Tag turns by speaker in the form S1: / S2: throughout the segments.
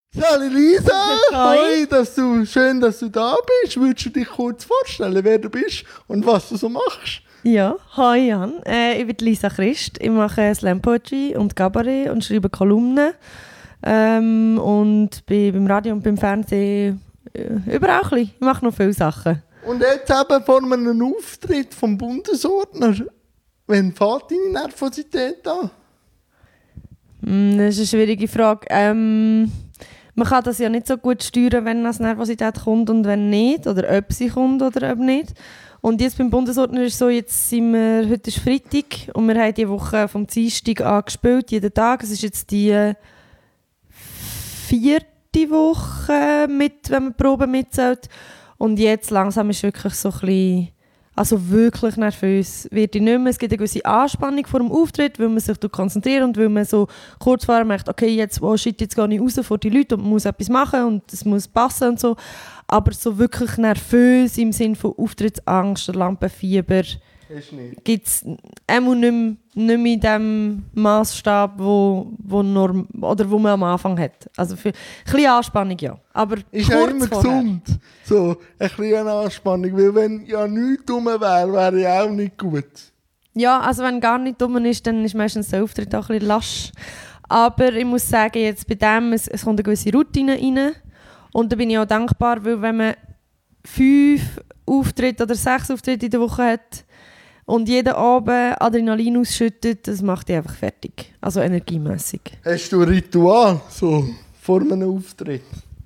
S1: Hallo Lisa,
S2: Hi.
S1: Schön, dass du da bist. Würdest du dich kurz vorstellen, wer du bist und was du so machst?
S2: Ja, hi Jan. Ich bin Lisa Christ. Ich mache Slam Poetry und Cabaret und schreibe Kolumnen. Und bin beim Radio und beim Fernsehen überall ein bisschen. Ich mache noch viele Sachen.
S1: Und jetzt eben vor einem Auftritt vom Bundesordner. Wann fährt deine Nervosität an?
S2: Das ist eine schwierige Frage. Man kann das ja nicht so gut steuern, wenn das Nervosität kommt und wenn nicht. Oder ob sie kommt oder ob nicht. Und jetzt beim Bundesordner ist so, heute ist Freitag und wir haben diese Woche vom Dienstag an gespielt, jeden Tag. Es ist jetzt die 4. Woche, wenn man die Probe mitzählt. Und jetzt langsam ist wirklich so ein bisschen, also wirklich nervös wird ich nicht mehr. Es gibt eine gewisse Anspannung vor dem Auftritt, weil man sich konzentriert und weil man so kurz vorher merkt, okay, jetzt gehe ich raus vor die Leute und man muss etwas machen und es muss passen und so. Aber so wirklich nervös im Sinne von Auftrittsangst oder Lampenfieber gibt es nicht mehr in dem Massstab, wo man am Anfang hat. Also für ein bisschen Anspannung, ja. Aber
S1: ist ja immer
S2: vorher.
S1: gesund, so ein bisschen Anspannung. Weil wenn ja nichts dumm wäre ja auch nicht gut.
S2: Ja, also wenn gar nicht dumm ist, dann ist meistens der Auftritt auch ein bisschen lasch. Aber ich muss sagen, jetzt bei dem, es kommt eine gewisse Routine rein. Und da bin ich auch dankbar, weil wenn man 5 Auftritte oder 6 Auftritte in der Woche hat und jeden Abend Adrenalin ausschüttet, das macht dich einfach fertig. Also energiemässig.
S1: Hast du ein Ritual, so vor einem Auftritt?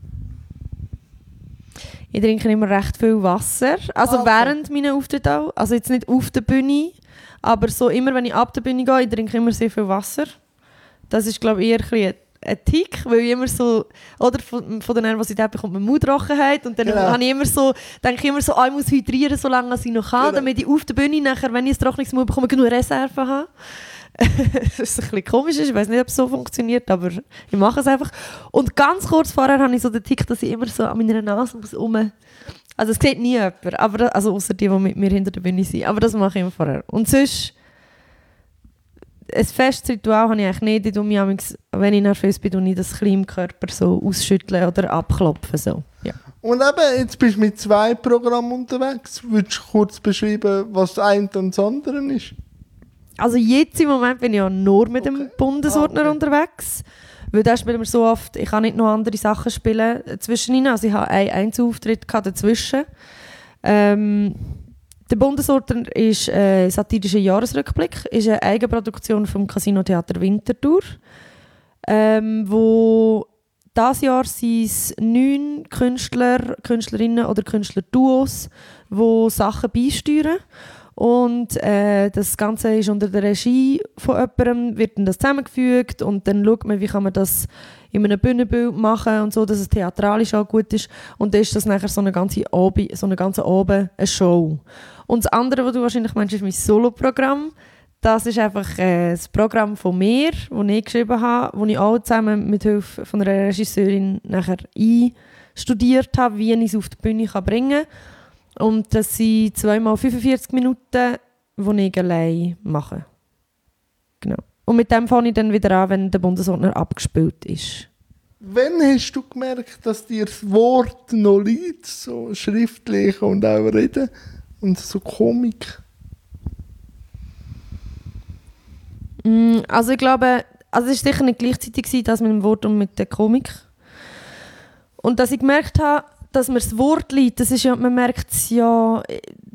S2: Ich trinke immer recht viel Wasser. Also
S1: Okay.
S2: während meiner Auftritte auch. Also jetzt nicht auf der Bühne, aber so immer, wenn ich ab der Bühne gehe, ich trinke immer sehr viel Wasser. Das ist, glaube ich, eher ein bisschen ein Tick, weil ich immer so, oder von der Nervosität bekommt man Mundtrockenheit und dann habe ich immer so, denke ich immer so, ich muss hydrieren, solange ich noch kann, damit ich auf der Bühne nachher, wenn ich ein trockenes Mund bekomme, genug Reserve habe. Das ist ein bisschen komisch, ich weiß nicht, ob es so funktioniert, aber ich mache es einfach. Und ganz kurz vorher habe ich so den Tick, dass ich immer so an meiner Nase muss also es sieht nie jemand, aber also außer die mit mir hinter der Bühne sind, aber das mache ich immer vorher. Und sonst ein festes Ritual habe ich eigentlich nicht. Ich tue mich manchmal, wenn ich nervös bin, tue ich das klein im Körper so ausschütteln oder abklopfen. So. Ja.
S1: Und eben, jetzt bist du mit 2 Programmen unterwegs. Würdest du kurz beschreiben, was das eine und das andere ist?
S2: Also jetzt im Moment bin ich ja nur mit dem Bundesordner unterwegs. Weil da spielen wir so oft, ich kann nicht noch andere Sachen spielen zwischendrin. Also ich habe einen Einzelauftritt dazwischen. Der Bundesordner ist ein satirischer Jahresrückblick, ist eine Eigenproduktion vom Casino Theater Winterthur, wo dieses Jahr sind es 9 Künstler, Künstlerinnen oder Künstlerduos, die Sachen beisteuern. Und das Ganze ist unter der Regie von jemandem, wird dann das zusammengefügt und dann schaut man, wie kann man das in einem Bühnenbild machen und so, dass es theatralisch auch gut ist. Und dann ist das nachher so eine ganze Abend eine Show. Und das andere, was du wahrscheinlich meinst, ist mein Solo-Programm. Das ist einfach ein Programm von mir, das ich geschrieben habe, das ich auch zusammen mit Hilfe von einer Regisseurin nachher einstudiert habe, wie ich es auf die Bühne bringen kann. Und das sind 2x 45 Minuten, die ich allein mache. Genau. Und mit dem fange ich dann wieder an, wenn der Bundesordner abgespielt ist.
S1: Wann hast du gemerkt, dass dir das Wort noch liegt, so schriftlich und auch reden und so Komik?
S2: Also ich glaube, es war sicher nicht gleichzeitig, das mit dem Wort und mit der Komik. Und dass ich gemerkt habe, dass mir das Wort liegt, das ist ja, man merkt es ja,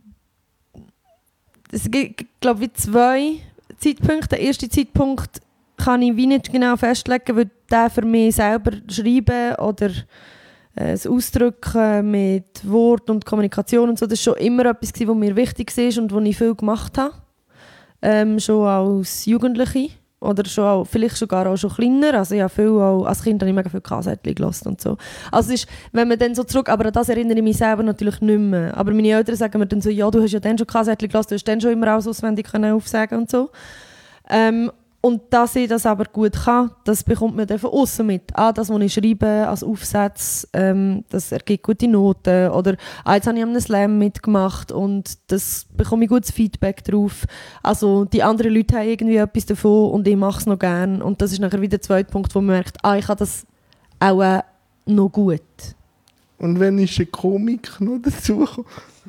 S2: es gibt, glaube ich, 2 Zeitpunkte. Der erste Zeitpunkt kann ich wie nicht genau festlegen, weil der für mich selber schreiben oder das Ausdrücken mit Wort und Kommunikation und so, das war schon immer etwas, was mir wichtig war und wo ich viel gemacht habe. Schon als Jugendliche oder vielleicht sogar auch schon kleiner. Also ich habe viel auch, als Kind habe ich mega viel Kassettchen gehört und so. Also es ist, wenn man dann so zurück, aber an das erinnere ich mich selber natürlich nicht mehr. Aber meine Eltern sagen mir dann so, ja, du hast ja dann schon Kassettchen gehört, du hast dann schon immer alles auswendig aufsagen und so. Und dass ich das aber gut kann, das bekommt man dann von außen mit. Das, was ich schreibe als Aufsatz, das ergibt gute Noten. Oder jetzt habe ich einen Slam mitgemacht und das bekomme ich gutes Feedback drauf. Also die anderen Leute haben irgendwie etwas davon und ich mache es noch gerne. Und das ist nachher wieder der zweite Punkt, wo man merkt, ich kann das auch noch gut.
S1: Und wenn ist eine Komik noch dazu gekommen?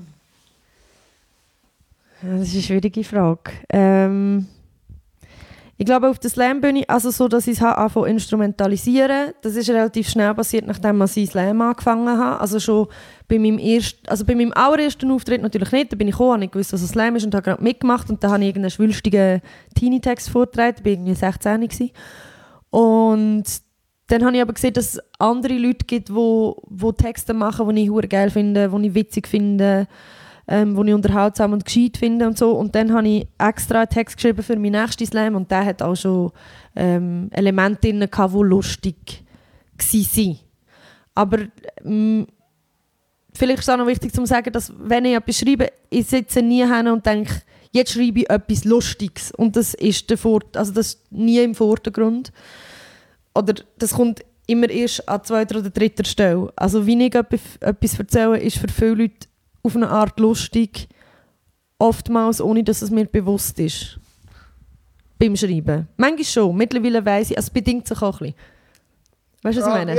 S2: Ja, das ist eine schwierige Frage. Ich glaube, auf der Slam-Bühne, also so, dass ich es anfangen zu instrumentalisieren, das ist relativ schnell passiert, nachdem ich Slam angefangen habe. Also schon bei meinem allerersten Auftritt natürlich nicht. Da bin ich gekommen, habe nicht gewusst, was ein Slam ist und habe gerade mitgemacht. Und dann habe ich irgendeinen schwülstigen Teenie-Text vorgetragen. Da war ich irgendwie 16 gewesen. Und dann habe ich aber gesehen, dass es andere Leute gibt, die Texte machen, die ich verdammt geil finde, die ich witzig finde, die ich unterhaltsam und gescheit finde und so. Und dann habe ich extra einen Text geschrieben für meinen nächsten Slam und der hat auch schon Elemente drin gehabt, die lustig waren. Aber vielleicht ist es auch noch wichtig zu sagen, dass wenn ich etwas schreibe, ich sitze nie hin und denke, jetzt schreibe ich etwas Lustiges. Und das ist das ist nie im Vordergrund. Oder das kommt immer erst an zweiter oder dritter Stelle. Also wie ich etwas erzähle, ist für viele Leute auf eine Art lustig, oftmals ohne, dass es mir bewusst ist. Beim Schreiben. Manchmal schon, mittlerweile weiss ich, es bedingt sich auch ein bisschen. Weißt du, was ich meine?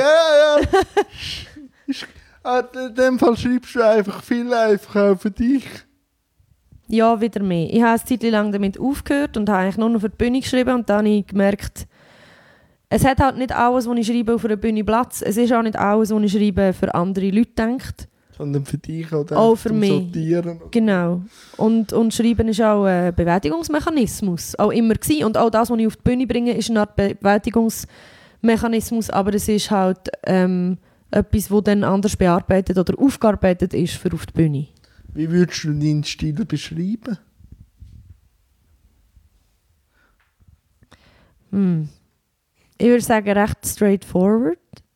S1: Ja. In dem Fall schreibst du einfach viel auch für dich.
S2: Ja, wieder mehr. Ich habe eine Zeit lang damit aufgehört und habe eigentlich nur noch für die Bühne geschrieben und dann habe ich gemerkt, es hat halt nicht alles, was ich schreibe, auf einer Bühne Platz. Es ist auch nicht alles, was ich schreibe, für andere Leute denkt.
S1: Sondern für dich oder
S2: auch für mich.
S1: Sortieren.
S2: Genau. Und Schreiben ist auch ein Bewältigungsmechanismus. Auch immer gewesen. Und auch das, was ich auf die Bühne bringe, ist eine Art Bewältigungsmechanismus, aber es ist halt etwas, das dann anders bearbeitet oder aufgearbeitet ist für auf die Bühne.
S1: Wie würdest du deinen Stil beschreiben?
S2: Ich würde sagen, recht straightforward.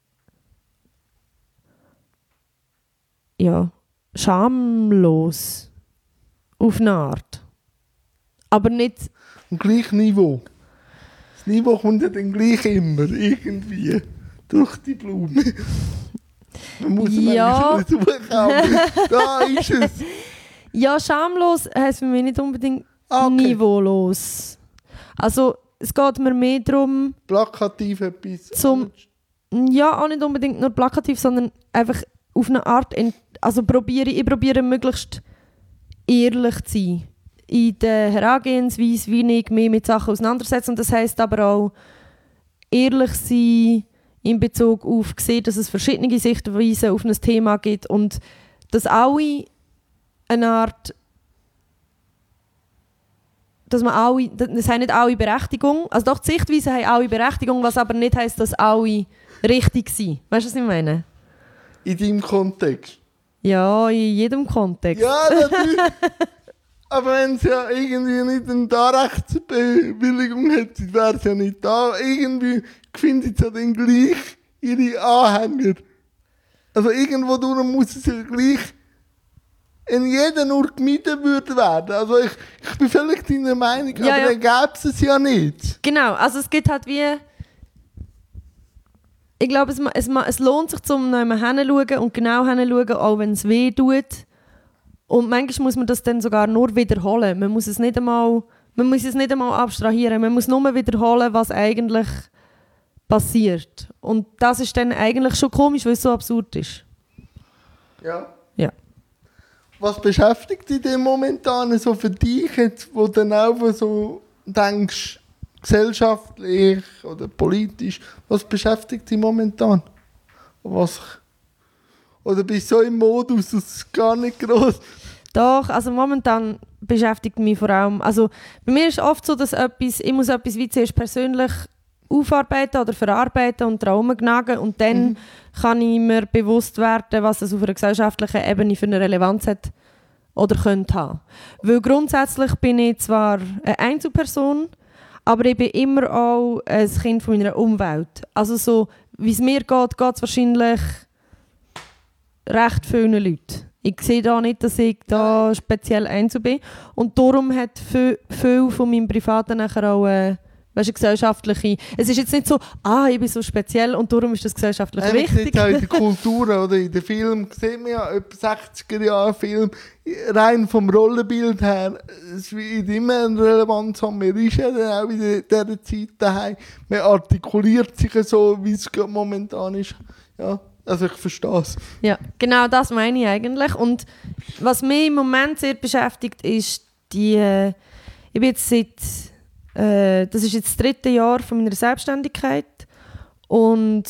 S2: Ja, schamlos. Auf eine Art. Aber nicht...
S1: Am gleichen Niveau. Das Niveau kommt ja dann gleich immer, irgendwie. Durch die Blume. Man muss
S2: ja.
S1: manchmal suchen, aber da ist es.
S2: Ja, schamlos heisst für mich nicht unbedingt niveaulos. Also, es geht mir mehr darum...
S1: Plakativ etwas.
S2: Ja, auch nicht unbedingt nur plakativ, sondern einfach auf eine Art... ich probiere möglichst ehrlich zu sein. In der Herangehensweise, wie ich mich mit Sachen auseinandersetze. Und das heisst aber auch, ehrlich sein in Bezug auf sehen, dass es verschiedene Sichtweisen auf ein Thema gibt und dass alle eine Art... das haben nicht alle Berechtigung. Also doch, die Sichtweisen haben alle Berechtigung, was aber nicht heisst, dass alle richtig sind. Weißt du, was ich meine?
S1: In deinem Kontext?
S2: Ja, in jedem Kontext.
S1: Ja, natürlich. Aber wenn es ja irgendwie nicht eine Darrechtsbewilligung hätte, wäre es ja nicht da. Irgendwie findet es ja dann gleich ihre Anhänger. Also irgendwo durch muss es ja gleich in jedem Ort gemieden werden. Also ich bin völlig deiner Meinung,
S2: ja,
S1: aber dann gäbe es ja nicht.
S2: Genau, also es gibt halt wie... Ich glaube, es lohnt sich, zum noch hinzuschauen und genau hinzuschauen, auch wenn es weh tut. Und manchmal muss man das dann sogar nur wiederholen. Man muss es nicht einmal abstrahieren. Man muss nur wiederholen, was eigentlich passiert. Und das ist dann eigentlich schon komisch, weil es so absurd ist.
S1: Ja.
S2: Ja.
S1: Was beschäftigt dich denn momentan so für dich, jetzt, wo du dann auch so denkst, gesellschaftlich oder politisch, was beschäftigt dich momentan? Oder bist du so im Modus, dass es gar nicht gross?
S2: Doch, also momentan beschäftigt mich vor allem, also bei mir ist es oft so, dass ich muss etwas wie zuerst persönlich aufarbeiten oder verarbeiten und daran rumgnagen und dann kann ich mir bewusst werden, was es auf einer gesellschaftlichen Ebene für eine Relevanz hat oder könnte haben. Weil grundsätzlich bin ich zwar eine Einzelperson, aber ich bin immer auch ein Kind von meiner Umwelt. Also so, wie es mir geht, geht es wahrscheinlich recht vielen Leuten. Ich sehe da nicht, dass ich da speziell einzeln bin. Und darum hat viel von meinem Privaten nachher auch eine gesellschaftliche... Es ist jetzt nicht so, ich bin so speziell und darum ist das gesellschaftlich wichtig.
S1: Auch in der Kultur oder in den Filmen sieht man ja etwa 60er-Jahre-Film, rein vom Rollenbild her, es wird immer eine Relevanz haben. Man ist ja dann auch in dieser Zeit daheim. Man artikuliert sich so, wie es momentan ist. Ja, also ich verstehe es.
S2: Ja, genau das meine ich eigentlich. Und was mich im Moment sehr beschäftigt, ist ich bin jetzt das ist jetzt das 3. Jahr von meiner Selbstständigkeit und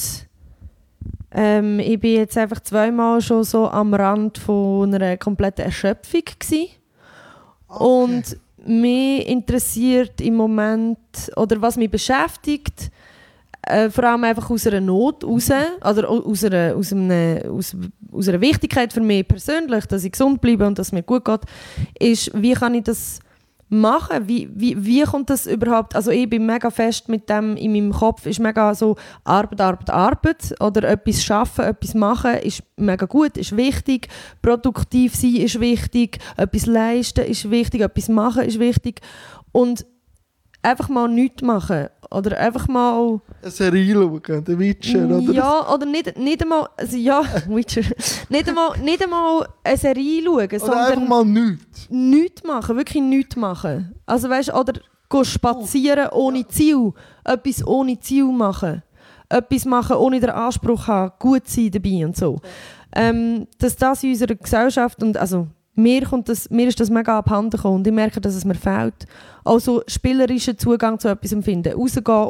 S2: ich bin jetzt einfach 2-mal schon so am Rand von einer kompletten Erschöpfung gewesen.
S1: Okay.
S2: Und mich interessiert im Moment, oder was mich beschäftigt, vor allem einfach aus einer Not raus, oder aus einer Wichtigkeit für mich persönlich, dass ich gesund bleibe und dass es mir gut geht, ist, wie kann ich das machen? Wie kommt das überhaupt? Also ich bin mega fest mit dem in meinem Kopf, ist mega so Arbeit, oder etwas schaffen, etwas machen ist mega gut, ist wichtig, produktiv sein ist wichtig, etwas leisten ist wichtig, etwas machen ist wichtig und einfach mal nichts machen oder einfach mal...
S1: Eine Serie schauen, der Witcher, oder?
S2: Ja, oder nicht einmal... Also ja, Witcher. nicht einmal eine Serie schauen,
S1: Oder
S2: sondern...
S1: einfach mal nichts.
S2: Nichts machen, wirklich nichts machen. Also weißt, oder gehen spazieren ohne Ziel. Etwas ohne Ziel machen. Etwas machen, ohne den Anspruch haben, gut sein dabei und so. Dass das in unserer Gesellschaft und also mir ist das mega abhanden gekommen und ich merke, dass es mir fehlt. Also spielerischen Zugang zu etwas empfinden. Rausgehen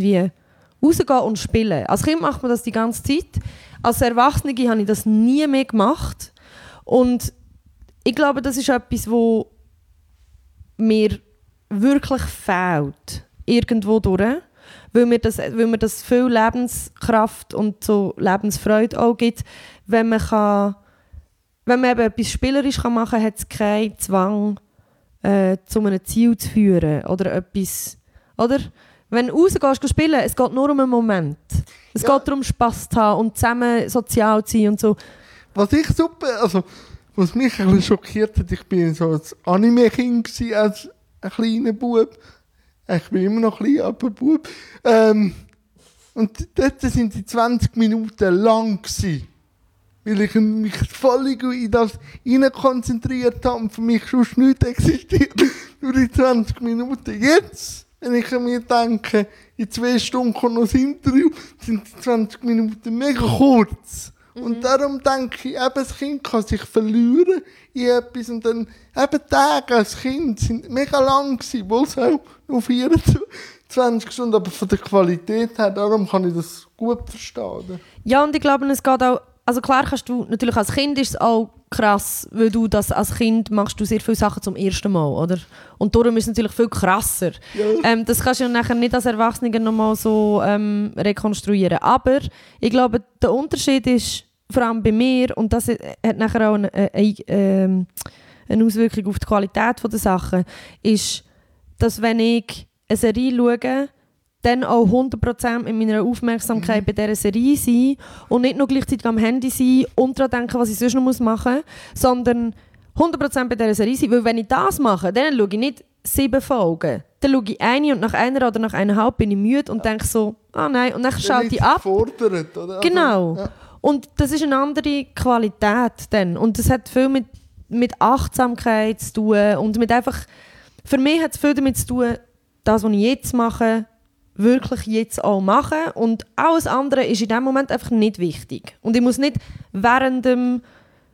S2: und spielen. Als Kind macht man das die ganze Zeit. Als Erwachsene habe ich das nie mehr gemacht. Und ich glaube, das ist etwas, wo mir wirklich fehlt. Irgendwo durch. Weil mir das viel Lebenskraft und so Lebensfreude auch gibt, wenn man eben etwas spielerisch machen kann, hat es keinen Zwang, zu einem Ziel zu führen. Oder etwas... Oder? Wenn du rausgehst spielen, es geht nur um einen Moment. Es geht darum, Spass zu haben und zusammen sozial zu sein und so.
S1: Was mich ein bisschen schockiert hat, ich bin so ein Anime-Kind als ein kleiner Bub. Ich bin immer noch klein, aber Bub. Und dort sind die 20 Minuten lang gewesen, weil ich mich völlig in das konzentriert habe und für mich sonst nichts existiert. Nur die 20 Minuten. Jetzt, wenn ich mir denke, in 2 Stunden kommt noch das Interview, sind die 20 Minuten mega kurz. Und darum denke ich, eben, das Kind kann sich verlieren in etwas. Und dann eben Tage als Kind sind mega lang gewesen, wohl so nur 24 Stunden, aber von der Qualität her, darum kann ich das gut verstehen. Oder?
S2: Ja, und ich glaube, es geht auch, also klar kannst du, natürlich als Kind ist es auch krass, weil du das als Kind machst du sehr viele Sachen zum ersten Mal, oder? Und darum ist es natürlich viel krasser.
S1: Ja.
S2: Das kannst du nachher nicht als Erwachsener nochmal so rekonstruieren. Aber ich glaube, der Unterschied ist, vor allem bei mir, und das hat nachher auch eine Auswirkung auf die Qualität der Sachen, ist, dass wenn ich eine Serie schaue, dann auch 100% mit meiner Aufmerksamkeit bei dieser Serie sein und nicht nur gleichzeitig am Handy sein und daran denken, was ich sonst noch machen muss, sondern 100% bei dieser Serie sein. Weil wenn ich das mache, dann schaue ich nicht 7 Folgen. Dann schaue ich eine und nach einer oder nach 1,5 bin ich müde und denke so, nein, und dann schalte ich ab.
S1: Gefordert, oder?
S2: Genau.
S1: Also, ja.
S2: Und das ist eine andere Qualität dann. Und das hat viel mit Achtsamkeit zu tun und mit einfach, für mich hat es viel damit zu tun, das, was ich jetzt mache, wirklich jetzt auch machen. Und alles andere ist in dem Moment einfach nicht wichtig. Und ich muss nicht während dem,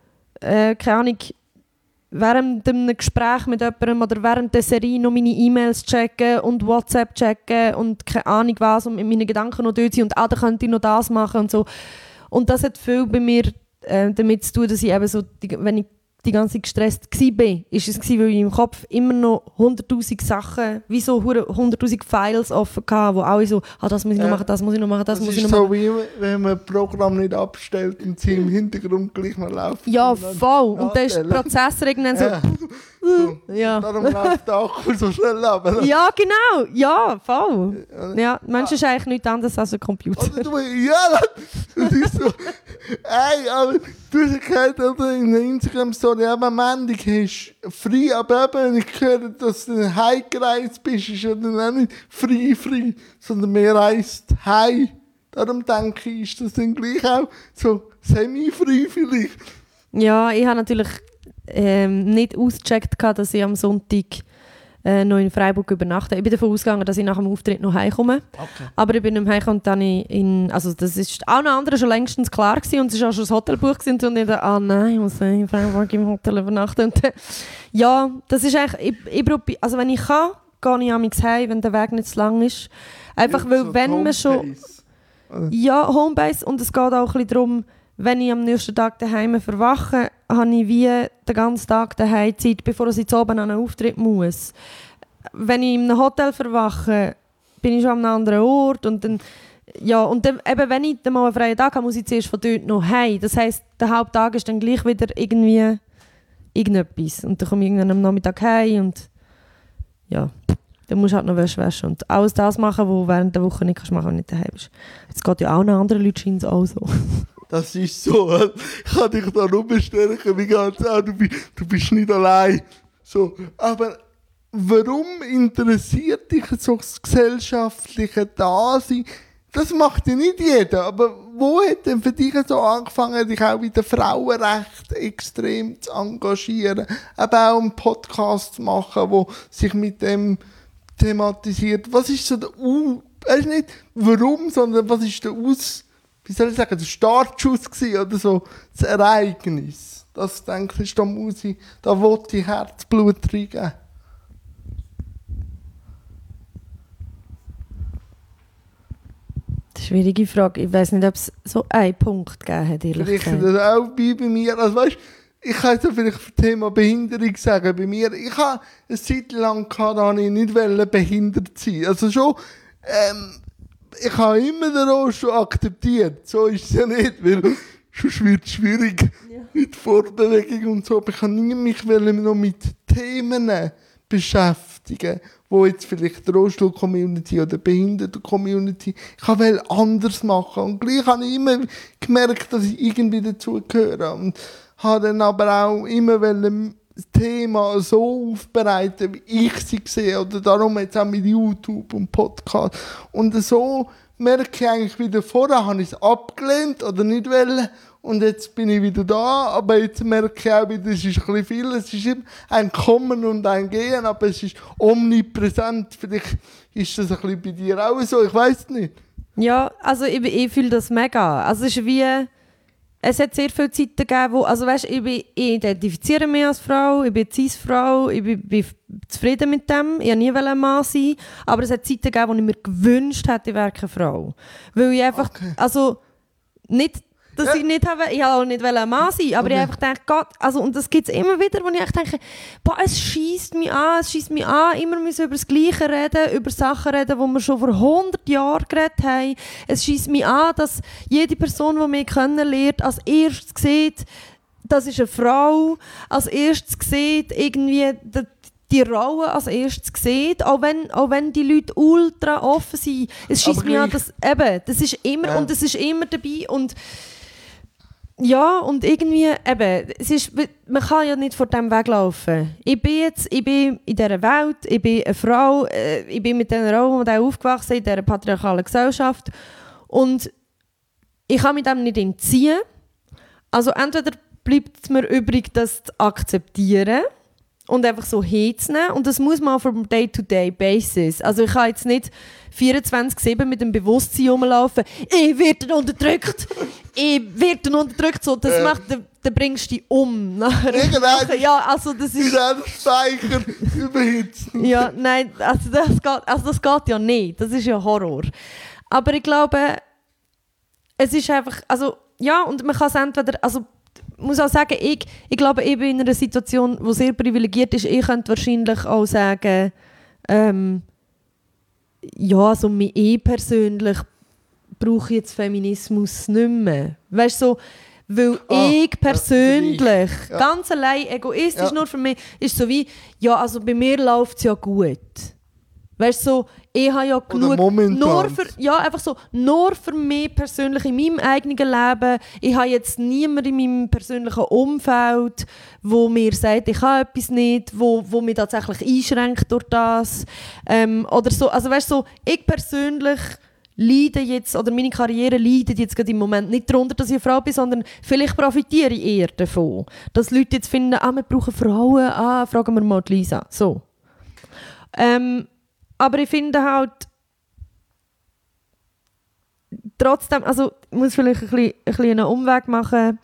S2: während einem Gespräch mit jemandem oder während der Serie noch meine E-Mails checken und WhatsApp checken und keine Ahnung was und mit meinen Gedanken noch dort sein und da könnte ich noch das machen und so. Und das hat viel bei mir damit zu tun, dass ich eben so, wenn ich die ganze Zeit gestresst war, ist es gewesen, weil ich im Kopf immer noch 100'000 Sachen, wie so 100'000 Files offen hatte, wo alle so, das muss ich noch machen, das muss ich noch machen, das muss ich noch machen.
S1: Das ist so, wie wenn man ein Programm nicht abstellt und sie im Hintergrund gleich noch laufen.
S2: Ja, voll. Und dann ist der Prozessor irgendwann so... Ja.
S1: Darum läuft der Akku so schnell ab.
S2: Ja, genau. Ja, voll. Ja, Mensch ist eigentlich nichts anderes als ein Computer.
S1: Ja, das ist so. Ey, aber du hast gehört, oder, in der Instagram-Story, am Ende hast du frei, aber eben, ich höre, dass du heimgereist bist, ist ja dann auch nicht frei, sondern mehr reist heim. Darum denke ich, ist das dann gleich auch so semi-frei vielleicht.
S2: Ja, ich habe natürlich nicht ausgecheckt, dass ich am Sonntag noch in Freiburg übernachten. Ich bin davon ausgegangen, dass ich nach dem Auftritt noch heimkomme.
S1: Okay.
S2: Aber ich bin nicht heimgekommen und dann also das ist auch noch anderen schon längstens klar gewesen und es war auch schon das Hotelbuch gewesen und ich dachte, nein, ich muss in Freiburg im Hotel übernachten. Und ja, das ist eigentlich, also wenn ich kann, gehe ich amigs heim, wenn der Weg nicht zu lang ist. Einfach
S1: Ja,
S2: weil
S1: so
S2: wenn man schon... Ja, Homebase und es geht auch ein bisschen darum, wenn ich am nächsten Tag daheim verwache, habe ich wie den ganzen Tag daheim Zeit, bevor ich jetzt oben an einen Auftritt muss. Wenn ich in einem Hotel verwache, bin ich schon an einem anderen Ort und dann, ja, und dann, eben, wenn ich dann mal einen freien Tag habe, muss ich zuerst von dort noch heim. Das heisst, der Haupttag ist dann gleich wieder irgendwie irgendetwas. Und dann komme ich irgendwann am Nachmittag heim und ja, dann musst du halt noch Wäsche waschen und alles das machen, was du während der Woche nicht kannst machen, wenn du nicht daheim bist. Jetzt geht ja auch noch andere Leute scheint es auch so.
S1: Das ist so, ich kann dich da nur bestärken, wie geht's auch, du bist nicht allein. So, aber warum interessiert dich so das gesellschaftliche Dasein? Das macht ja nicht jeder, aber wo hat denn für dich so angefangen, dich auch in den Frauenrechten extrem zu engagieren? Aber auch einen Podcast zu machen, der sich mit dem thematisiert. Was ist so der nicht warum, sondern was ist der wie soll ich sagen, der Startschuss gewesen, oder so, das Ereignis. Das, denke ich, da wollte ich Herzblut reingeben.
S2: Schwierige Frage. Ich weiss nicht, ob es so einen Punkt gegeben hat, ehrlich
S1: Vielleicht
S2: gesagt.
S1: das auch bei mir. Also weißt, ich kann jetzt vielleicht zum Thema Behinderung sagen. Bei mir, ich habe eine Zeit lang da ich nicht behindert sein. Also schon, ich habe immer den Rost schon akzeptiert. So ist es ja nicht, weil sonst wird es schwierig mit Fortbewegung und so. Aber ich kann mich noch mit Themen beschäftigen, wo jetzt vielleicht die Rollstuhl-Community oder die Behinderten-Community, ich will anders machen. Und gleich habe ich immer gemerkt, dass ich irgendwie dazugehöre. Und habe dann aber auch immer das Thema so aufbereiten, wie ich sie sehe. Oder darum jetzt auch mit YouTube und Podcast. Und so merke ich eigentlich wieder, vorher habe ich es abgelehnt oder nicht wollen. Und jetzt bin ich wieder da, aber jetzt merke ich auch wieder, es ist ein bisschen viel. Es ist immer ein Kommen und ein Gehen, aber es ist omnipräsent. Vielleicht ist das ein bisschen bei dir auch so, ich weiss nicht.
S2: Ja, also ich fühle das mega. Also es ist wie... Es hat sehr viele Zeiten gegeben, wo... Also weißt, ich identifiziere mich als Frau, ich bin Cis-Frau, ich bin zufrieden mit dem. Ich wollte nie ein Mann sein. Aber es hat Zeiten gegeben, wo ich mir gewünscht hätte, ich wäre keine Frau. Weil ich einfach...
S1: Okay.
S2: Also nicht... Dass ich nicht habe, ich wollte auch nicht ein Mann sein, aber ich habe einfach gedacht, Gott, also, und das gibt es immer wieder, wo ich echt denke, boah, es scheisst mich an, immer müssen über das Gleiche reden, über Sachen reden, die wir schon vor 100 Jahren geredet haben. Es scheisst mich an, dass jede Person, die mich kennenlernt, als erstes sieht, das ist eine Frau, als erstes sieht, irgendwie die Rolle als erstes sieht, auch wenn die Leute ultra offen sind. Es scheisst mich an, dass das ist immer, und es ist immer dabei und ja, und irgendwie, man kann ja nicht vor diesem Weg laufen. Ich bin in dieser Welt, ich bin eine Frau, ich bin mit diesen Rollenmodellen aufgewachsen, in dieser patriarchalen Gesellschaft. Und ich kann mit dem nicht entziehen. Also entweder bleibt es mir übrig, das zu akzeptieren und einfach so hinzunehmen. Und das muss man vom Day-to-Day-Basis. Also ich kann jetzt nicht 24/7 mit dem Bewusstsein rumlaufen, ich werde unterdrückt, so, das macht, dann bringst du dich um. Ja, also das ist...
S1: In einem Speicher überhitzt.
S2: Ja, nein, also das geht ja nicht, das ist ja Horror. Aber ich glaube, es ist einfach, also ja, und man kann es entweder, also ich muss auch sagen, ich glaube, ich bin in einer Situation, die sehr privilegiert ist. Ich könnte wahrscheinlich auch sagen, ja, also ich persönlich brauche jetzt Feminismus nicht mehr. Weißt du, so, weil ich persönlich, ganz allein egoistisch nur für mich, ist so wie, ja, also bei mir läuft es ja gut. Weißt du, so, ich habe ja genug, nur für mich persönlich in meinem eigenen Leben. Ich habe jetzt niemanden in meinem persönlichen Umfeld, wo mir sagt, ich kann etwas nicht, wo mich tatsächlich einschränkt durch das. Oder so, also weißt du, so, ich persönlich leide jetzt, oder meine Karriere leidet jetzt gerade im Moment nicht darunter, dass ich eine Frau bin, sondern vielleicht profitiere ich eher davon. Dass Leute jetzt finden, wir brauchen Frauen, fragen wir mal die Lisa. So. Aber ich finde halt, trotzdem, also ich muss vielleicht ein bisschen einen Umweg machen.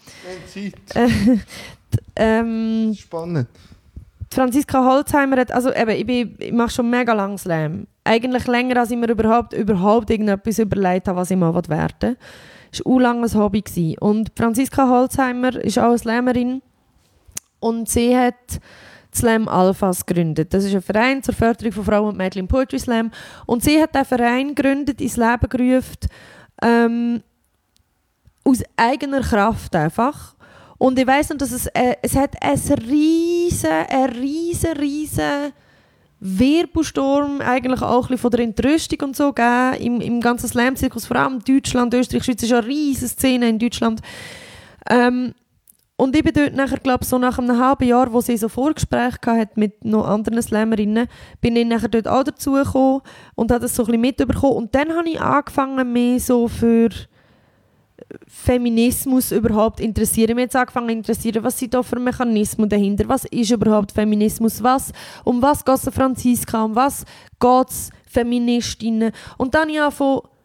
S1: Spannend.
S2: Franziska Holzheimer hat, also eben, ich mache schon mega lang Slam. Eigentlich länger, als ich mir überhaupt irgendetwas überlegt habe, was ich mal werden will. Das war ein langes Hobby gewesen. Und Franziska Holzheimer ist auch eine Slammerin und sie hat Slam Alphas gegründet. Das ist ein Verein zur Förderung von Frauen und Mädchen im Poetry Slam. Und sie hat diesen Verein gegründet, ins Leben gerufen, aus eigener Kraft einfach. Und ich weiss noch, dass es hat einen riesen Wirbelsturm eigentlich auch ein bisschen von der Entrüstung und so gegeben, im ganzen Slam-Zirkus, vor allem Deutschland, Österreich, Schweiz, ist ja eine riesige Szene in Deutschland. Und ich bin dort nachher, glaube so nach einem halben Jahr, wo sie so Vorgespräche hatte mit noch anderen Slammerinnen, bin ich nachher dort auch dazugekommen und habe das so ein bisschen mitbekommen. Und dann habe ich angefangen, mich so für Feminismus überhaupt interessieren. Mir hat angefangen zu interessieren, was sind da für Mechanismen dahinter, was ist überhaupt Feminismus, um was geht es Franziska, um was geht es Feministinnen. Und dann habe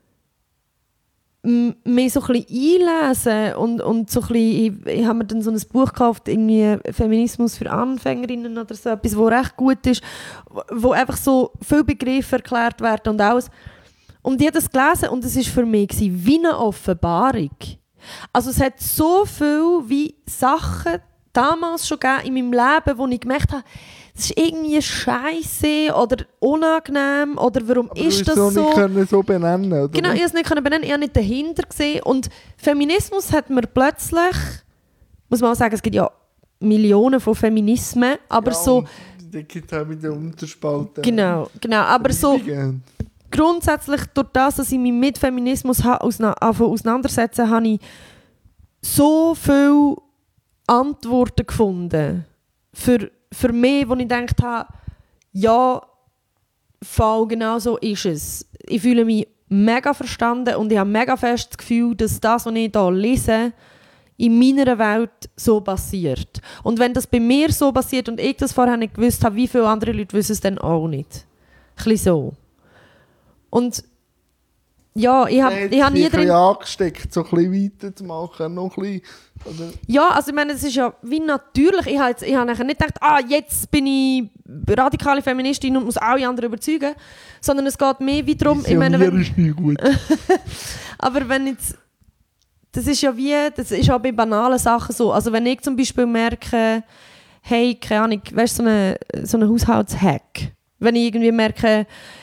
S2: ich mich so ein bisschen einlesen und so ein bisschen, ich habe mir dann so ein Buch gekauft, irgendwie Feminismus für Anfängerinnen oder so, etwas, das recht gut ist, wo einfach so viele Begriffe erklärt werden und alles. Und ich habe das gelesen und es war für mich wie eine Offenbarung. Also es hat so viele wie Sachen damals schon gegeben in meinem Leben, wo ich gemerkt habe, das ist irgendwie scheiße oder unangenehm oder warum
S1: aber
S2: ist das
S1: so?
S2: So?
S1: Nicht können so benennen, oder?
S2: Genau, ich konnte es nicht benennen, ich habe nicht dahinter gesehen. Und Feminismus hat mir plötzlich, muss man auch sagen, es gibt ja Millionen von Feminismen, aber
S1: ja,
S2: so...
S1: Da gibt es auch wieder Unterspalten.
S2: Genau, aber so... Grundsätzlich, durch das, dass ich mich mit Feminismus auseinandersetzen habe ich so viele Antworten gefunden. Für mich, wo ich gedacht habe, ja, voll, genau so ist es. Ich fühle mich mega verstanden und ich habe mega fest das Gefühl, dass das, was ich hier lese, in meiner Welt so passiert. Und wenn das bei mir so passiert und ich das vorher nicht gewusst habe, wie viele andere Leute wissen es dann auch nicht. Ein bisschen so. Und ja, ich habe nie drin...
S1: angesteckt, so ein bisschen weiterzumachen, noch ein bisschen, oder? Ja,
S2: also ich meine, es ist ja wie natürlich. Ich habe nachher nicht gedacht, jetzt bin ich radikale Feministin und muss alle anderen überzeugen, sondern es geht mehr wie darum...
S1: Ich meine, ist nicht gut.
S2: Aber wenn jetzt... Das ist auch bei banalen Sachen so. Also wenn ich zum Beispiel merke, hey, keine Ahnung, weißt du, so ein Haushaltshack. Wenn ich irgendwie merke,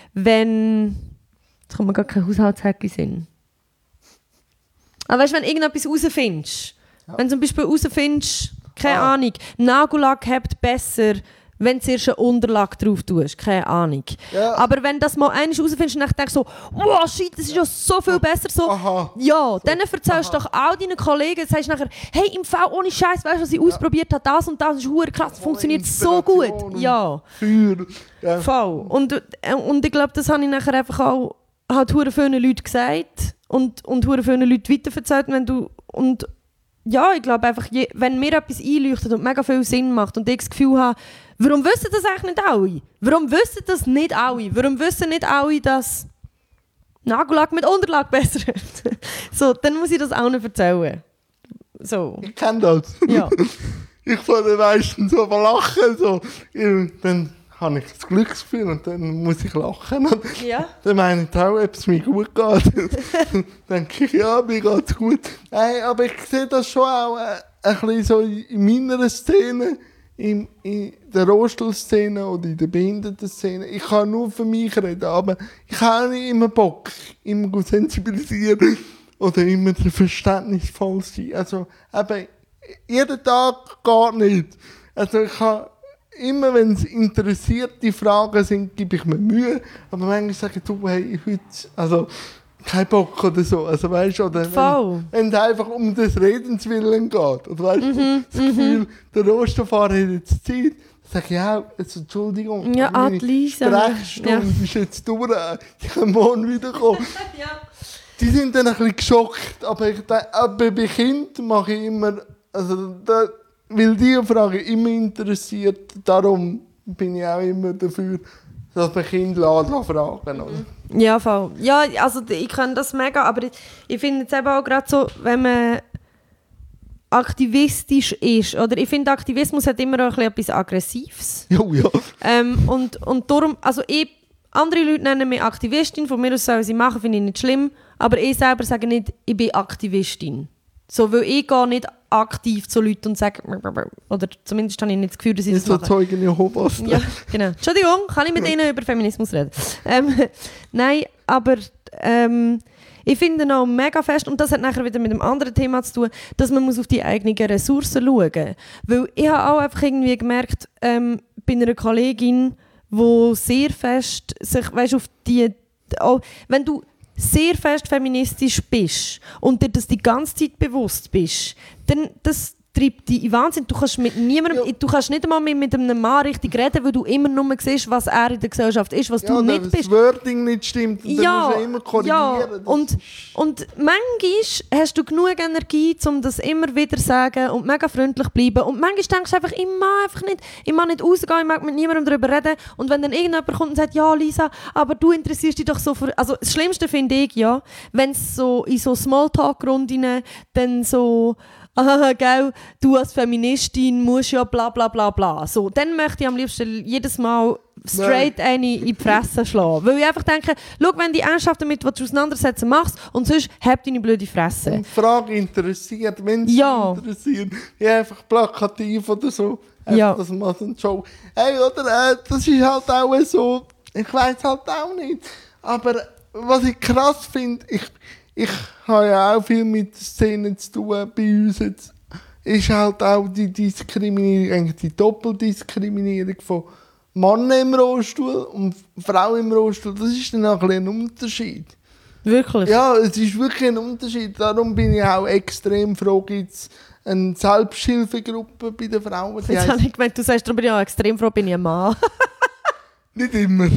S2: jetzt kommt mir gar kein Haushaltshack in den Sinn. Aber weißt du, wenn du irgendetwas herausfindest, wenn du zum Beispiel herausfindest, keine Ahnung, Nagellack hebt besser, wenn du zuerst eine Unterlage drauf tust, keine Ahnung. Ja. Aber wenn du das mal einmal herausfindest und dann denkst du so, wow, shit, das ist ja so viel besser so. Ja, dann erzählst du doch all deinen Kollegen, sagst nachher, hey, im Fall ohne Scheiß, weißt du, was ich ausprobiert habe, das und das ist verdammt krass, das funktioniert so gut. Ja.
S1: Ja.
S2: Voll. Und ich glaube, das habe ich nachher einfach auch halt verdammt vielen Leuten gesagt und verdammt vielen Leuten weiterverzählt, und ja, ich glaube einfach, wenn mir etwas einleuchtet und mega viel Sinn macht und ich das Gefühl habe, warum wissen das eigentlich nicht alle? Warum wissen das nicht alle? Warum wissen nicht alle, dass Nagellack mit Unterlage besser wird? So, dann muss ich das auch nicht erzählen. So.
S1: Ich kenne das.
S2: Ja.
S1: Ich fange meistens so lachen, so. Dann habe ich das Glücksgefühl und dann muss ich lachen. Und dann meine ich auch, ob es mir gut geht. Dann denke ich, ja, mir geht es gut. Nein, aber ich sehe das schon auch ein bisschen so in meiner Szene, in der Rollstuhlszene oder in der Behindertenszene. Ich kann nur für mich reden, aber ich habe nicht immer Bock, immer sensibilisieren oder immer verständnisvoll sein. Also eben, jeden Tag geht nicht. Also ich habe immer, wenn es interessierte Fragen sind, gebe ich mir Mühe. Aber manchmal sage ich, du, hey, heute, also kein Bock oder so. Also weißt du, oder wenn es einfach um das Redenswillen geht. Oder weißt du, das Gefühl, der Rollstuhlfahrer hat jetzt Zeit. Dann sage ich auch, jetzt, Entschuldigung,
S2: ja,
S1: meine Sprechstunde ist jetzt durch. Ich kann morgen wiederkommen.
S2: Ja.
S1: Die sind dann ein bisschen geschockt. Aber bei Kindern mache ich immer, also weil die Frage immer interessiert, darum bin ich auch immer dafür, dass man Kinder fragen, oder?
S2: Ja, voll. Ja, also ich kann das mega, aber ich finde es eben auch gerade so, wenn man aktivistisch ist, oder ich finde, Aktivismus hat immer auch etwas Aggressives.
S1: Ja.
S2: Und darum, also andere Leute nennen mich Aktivistin, von mir aus sollen sie machen, finde ich nicht schlimm, aber ich selber sage nicht, ich bin Aktivistin. So, weil ich gehe nicht aktiv zu Leuten und sage, oder zumindest habe ich nicht das Gefühl, dass ich das mache.
S1: So Zeugen Jehovas.
S2: Ja, genau. Entschuldigung, kann ich mit Ihnen über Feminismus reden? Nein, aber ich finde auch mega fest, und das hat nachher wieder mit einem anderen Thema zu tun, dass man muss auf die eigenen Ressourcen schauen muss. Weil ich habe auch einfach irgendwie gemerkt, bei einer Kollegin, die sehr fest sich, weißt, auf die, auch, wenn du sehr fest feministisch bist und dir das die ganze Zeit bewusst bist, dann das treibt dich in Wahnsinn. Du kannst mit niemandem, du kannst nicht einmal mit einem Mann richtig reden, weil du immer nur siehst, was er in der Gesellschaft ist, was du nicht bist.
S1: Ja, das Wording nicht stimmt, und dann musst du immer korrigieren.
S2: Ja, und manchmal hast du genug Energie, um das immer wieder zu sagen und mega freundlich bleiben. Und manchmal denkst du einfach, ich mag nicht rausgehen, ich mag mit niemandem darüber reden. Und wenn dann irgendjemand kommt und sagt, ja Lisa, aber du interessierst dich doch so für... Also das Schlimmste finde ich, ja, wenn es so in so Smalltalk-Runden dann so... gell, du als Feministin musst ja bla bla bla bla. So, dann möchte ich am liebsten jedes Mal straight eine in die Fresse schlagen. Weil ich einfach denke, schau, wenn du ernsthaft damit auseinandersetzen machst und sonst hab deine blöde Fresse.
S1: Und die Frage interessiert, wenn sie interessiert. Ja, einfach plakativ oder so. Das macht eine Show. Hey, oder, das ist halt auch so, ich weiss halt auch nicht. Aber was ich krass finde, ich habe ja auch viel mit Szenen zu tun bei uns jetzt. Ist halt auch die Diskriminierung, eigentlich die Doppeldiskriminierung von Mann im Rollstuhl und Frau im Rollstuhl. Das ist dann auch ein Unterschied.
S2: Wirklich?
S1: Ja, es ist wirklich ein Unterschied. Darum bin ich auch extrem froh, gibt es eine Selbsthilfegruppe bei den Frauen.
S2: Jetzt habe ich gemeint, du sagst, darum bin ich auch extrem froh, bin ich ein Mann.
S1: Nicht immer.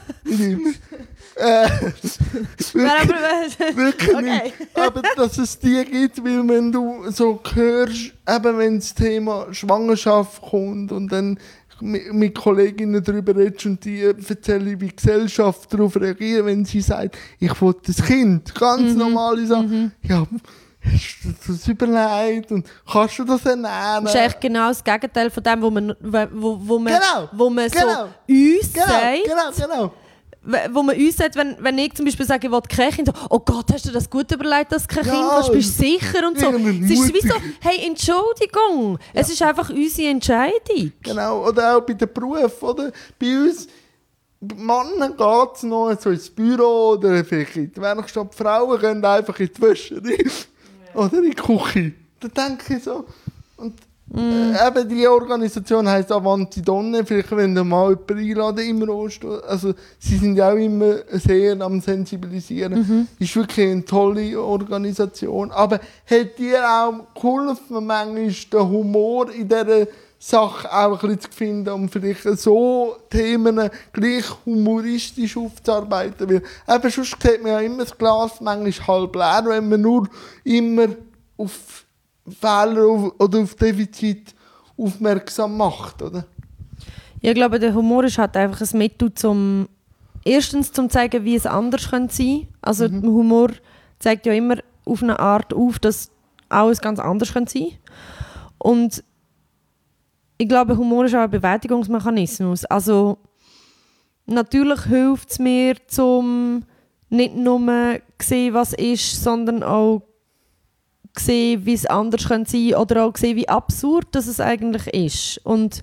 S1: Wirklich nicht. Aber dass es die gibt, weil wenn du so hörst, eben wenn das Thema Schwangerschaft kommt und dann mit Kolleginnen darüber redest und die erzählen, wie die Gesellschaft darauf reagiert, wenn sie sagt, ich will das Kind, ganz normale Sachen. Ja, hast du das überlegt und kannst du das ernähren?
S2: Das ist eigentlich genau das Gegenteil von dem, wo man
S1: Genau.
S2: Uns sagt.
S1: Genau.
S2: Wo man uns sagt, wenn ich zum Beispiel sage, ich will kein Kind, oh Gott, hast du das gut überlegt, dass du kein Kind willst, bist du sicher und so. Es ist wie so, hey, Entschuldigung, es ist einfach unsere Entscheidung.
S1: Genau, oder auch bei den Berufen, oder? Bei uns Männern geht es noch so ins Büro oder vielleicht in die Werkstatt. Frauen gehen einfach in die Wäscherei oder in die Küche. Da denke ich so. Und eben die Organisation heisst Avanti Donne, vielleicht wenn ihr mal jemanden einladen im Rollstuhl. Also sie sind ja auch immer sehr am Sensibilisieren. Ist wirklich eine tolle Organisation. Aber hat dir auch geholfen, manchmal den Humor in dieser Sache auch ein bisschen zu finden, um vielleicht so Themen gleich humoristisch aufzuarbeiten? Weil eben sonst sieht man ja immer das Glas manchmal halb leer, wenn man nur immer auf Fehler oder auf Defizit aufmerksam macht, oder?
S2: Ich glaube, der Humor ist halt einfach ein Mittel, erstens zum zeigen, wie es anders sein könnte. Also der Humor zeigt ja immer auf eine Art auf, dass alles ganz anders sein könnte. Und ich glaube, Humor ist auch ein Bewältigungsmechanismus. Also natürlich hilft es mir, zum nicht nur sehen, was ist, sondern auch sehen, wie es anders sein könnte oder auch sehen, wie absurd das es eigentlich ist. Und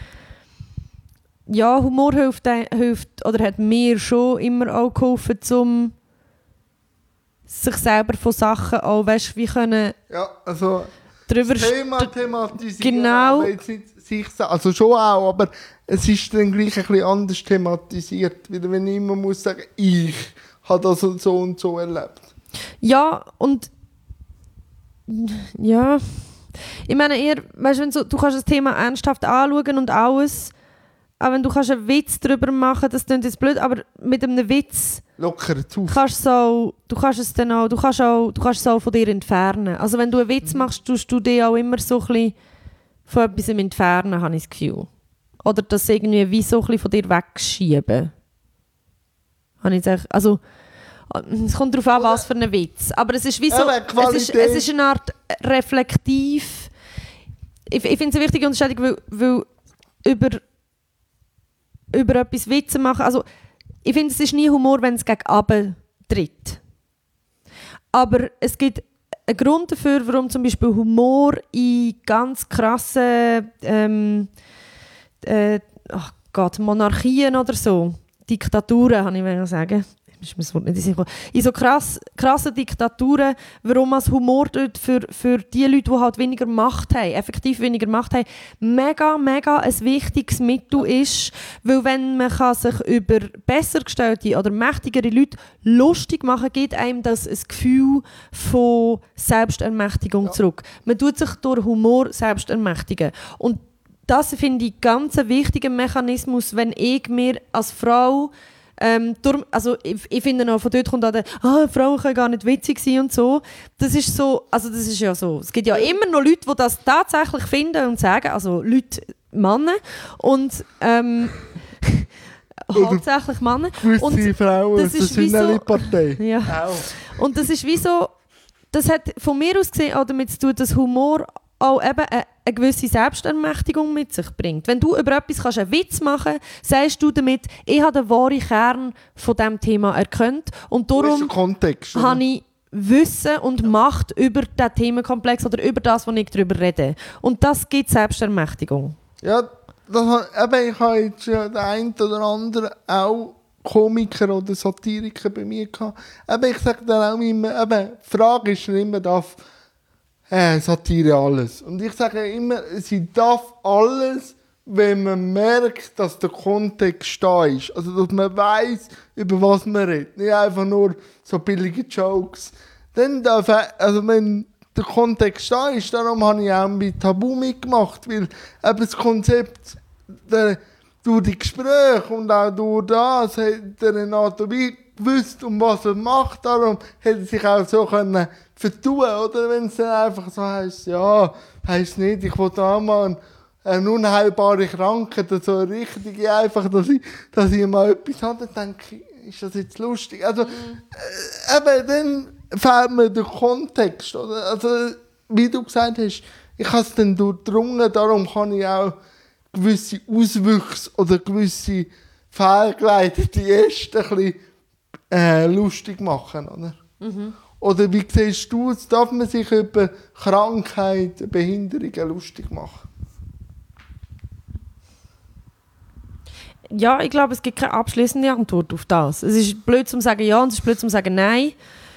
S2: ja, Humor hilft oder hat mir schon immer auch geholfen, um sich selber von Sachen auch, weißt, wie können
S1: also
S2: drüber
S1: das Thema thematisieren.
S2: Genau.
S1: Aber jetzt nicht sich, also schon auch, aber es ist dann gleich ein bisschen anders thematisiert. Weil wenn ich immer muss sagen, ich habe das so und so erlebt.
S2: Ja, und ja, ich meine eher, weißt, wenn du kannst das Thema ernsthaft anschauen und alles, aber wenn du kannst einen Witz darüber machen, das klingt jetzt blöd, aber mit einem Witz
S1: locker zu.
S2: Du kannst es auch von dir entfernen. Also wenn du einen Witz machst, tust du dich auch immer so ein bisschen von etwas entfernen, habe ich das Gefühl. Oder das irgendwie wie so ein bisschen von dir wegschieben. Habe ich gesagt. Also, es kommt darauf an, was für ein Witz. Aber es ist wie so, es ist eine Art reflektiv. Ich finde es eine wichtige Unterscheidung, weil über etwas Witze machen. Also, ich finde, es ist nie Humor, wenn es gegen runter tritt. Aber es gibt einen Grund dafür, warum zum Beispiel Humor in ganz krassen Monarchien oder so, Diktaturen, kann ich sagen. Ist mir das Wort nicht in den Sinn gekommen. In so krassen Diktaturen, warum als Humor dort für die Leute, die halt weniger Macht haben, effektiv weniger Macht haben, mega ein wichtiges Mittel ist, weil wenn man kann sich über besser gestellte oder mächtigere Leute lustig machen kann, gibt einem das ein Gefühl von Selbstermächtigung zurück. Man tut sich durch Humor selbst ermächtigen. Und das finde ich ganz einen wichtigen Mechanismus, wenn ich mir als Frau also ich finde noch, von dort kommt auch Frauen können gar nicht witzig sein und so. Das ist so, also das ist ja so. Es gibt ja immer noch Leute, die das tatsächlich finden und sagen, also Leute, Männer und hauptsächlich Männer.
S1: Gewisse Frauen, das sind eine Partei.
S2: Ja. Und das ist wie so, das hat von mir aus gesehen auch damit zu tun, dass Humor auch eben eine gewisse Selbstermächtigung mit sich bringt. Wenn du über etwas einen Witz machen kannst, sagst du damit, ich habe den wahren Kern von diesem Thema erkannt und darum habe ich Wissen und Macht über diesen Themenkomplex oder über das, was ich darüber rede. Und das gibt Selbstermächtigung.
S1: Ja, ich habe jetzt den einen oder anderen auch Komiker oder Satiriker bei mir gehabt. Ich sage dann auch immer, die Frage ist immer, darf Satire alles. Und ich sage immer, sie darf alles, wenn man merkt, dass der Kontext da ist. Also, dass man weiss, über was man redet. Nicht einfach nur so billige Jokes. Dann darf also wenn der Kontext da ist, darum habe ich auch mit Tabu mitgemacht, weil eben das Konzept durch die Gespräche und auch durch das hat der Renato wie gewusst, um was er macht, darum hätte er sich auch so können vertun, oder wenn es dann einfach so heisst, ja, heisst nicht, ich will da mal eine unheilbare Krankheit oder so eine richtige, einfach, dass ich mal etwas habe, dann denke ich, ist das jetzt lustig? Also, eben, dann fehlt mir der Kontext, oder? Also, wie du gesagt hast, ich habe es dann durchdrungen, darum kann ich auch gewisse Auswüchse oder gewisse fehlgeleitete Äste ein bisschen lustig machen, oder? Mhm. Oder wie siehst du es? Darf man sich über Krankheiten, Behinderungen lustig machen?
S2: Ja, ich glaube, es gibt keine abschließende Antwort auf das. Es ist blöd zu sagen ja und es ist blöd zu sagen nein.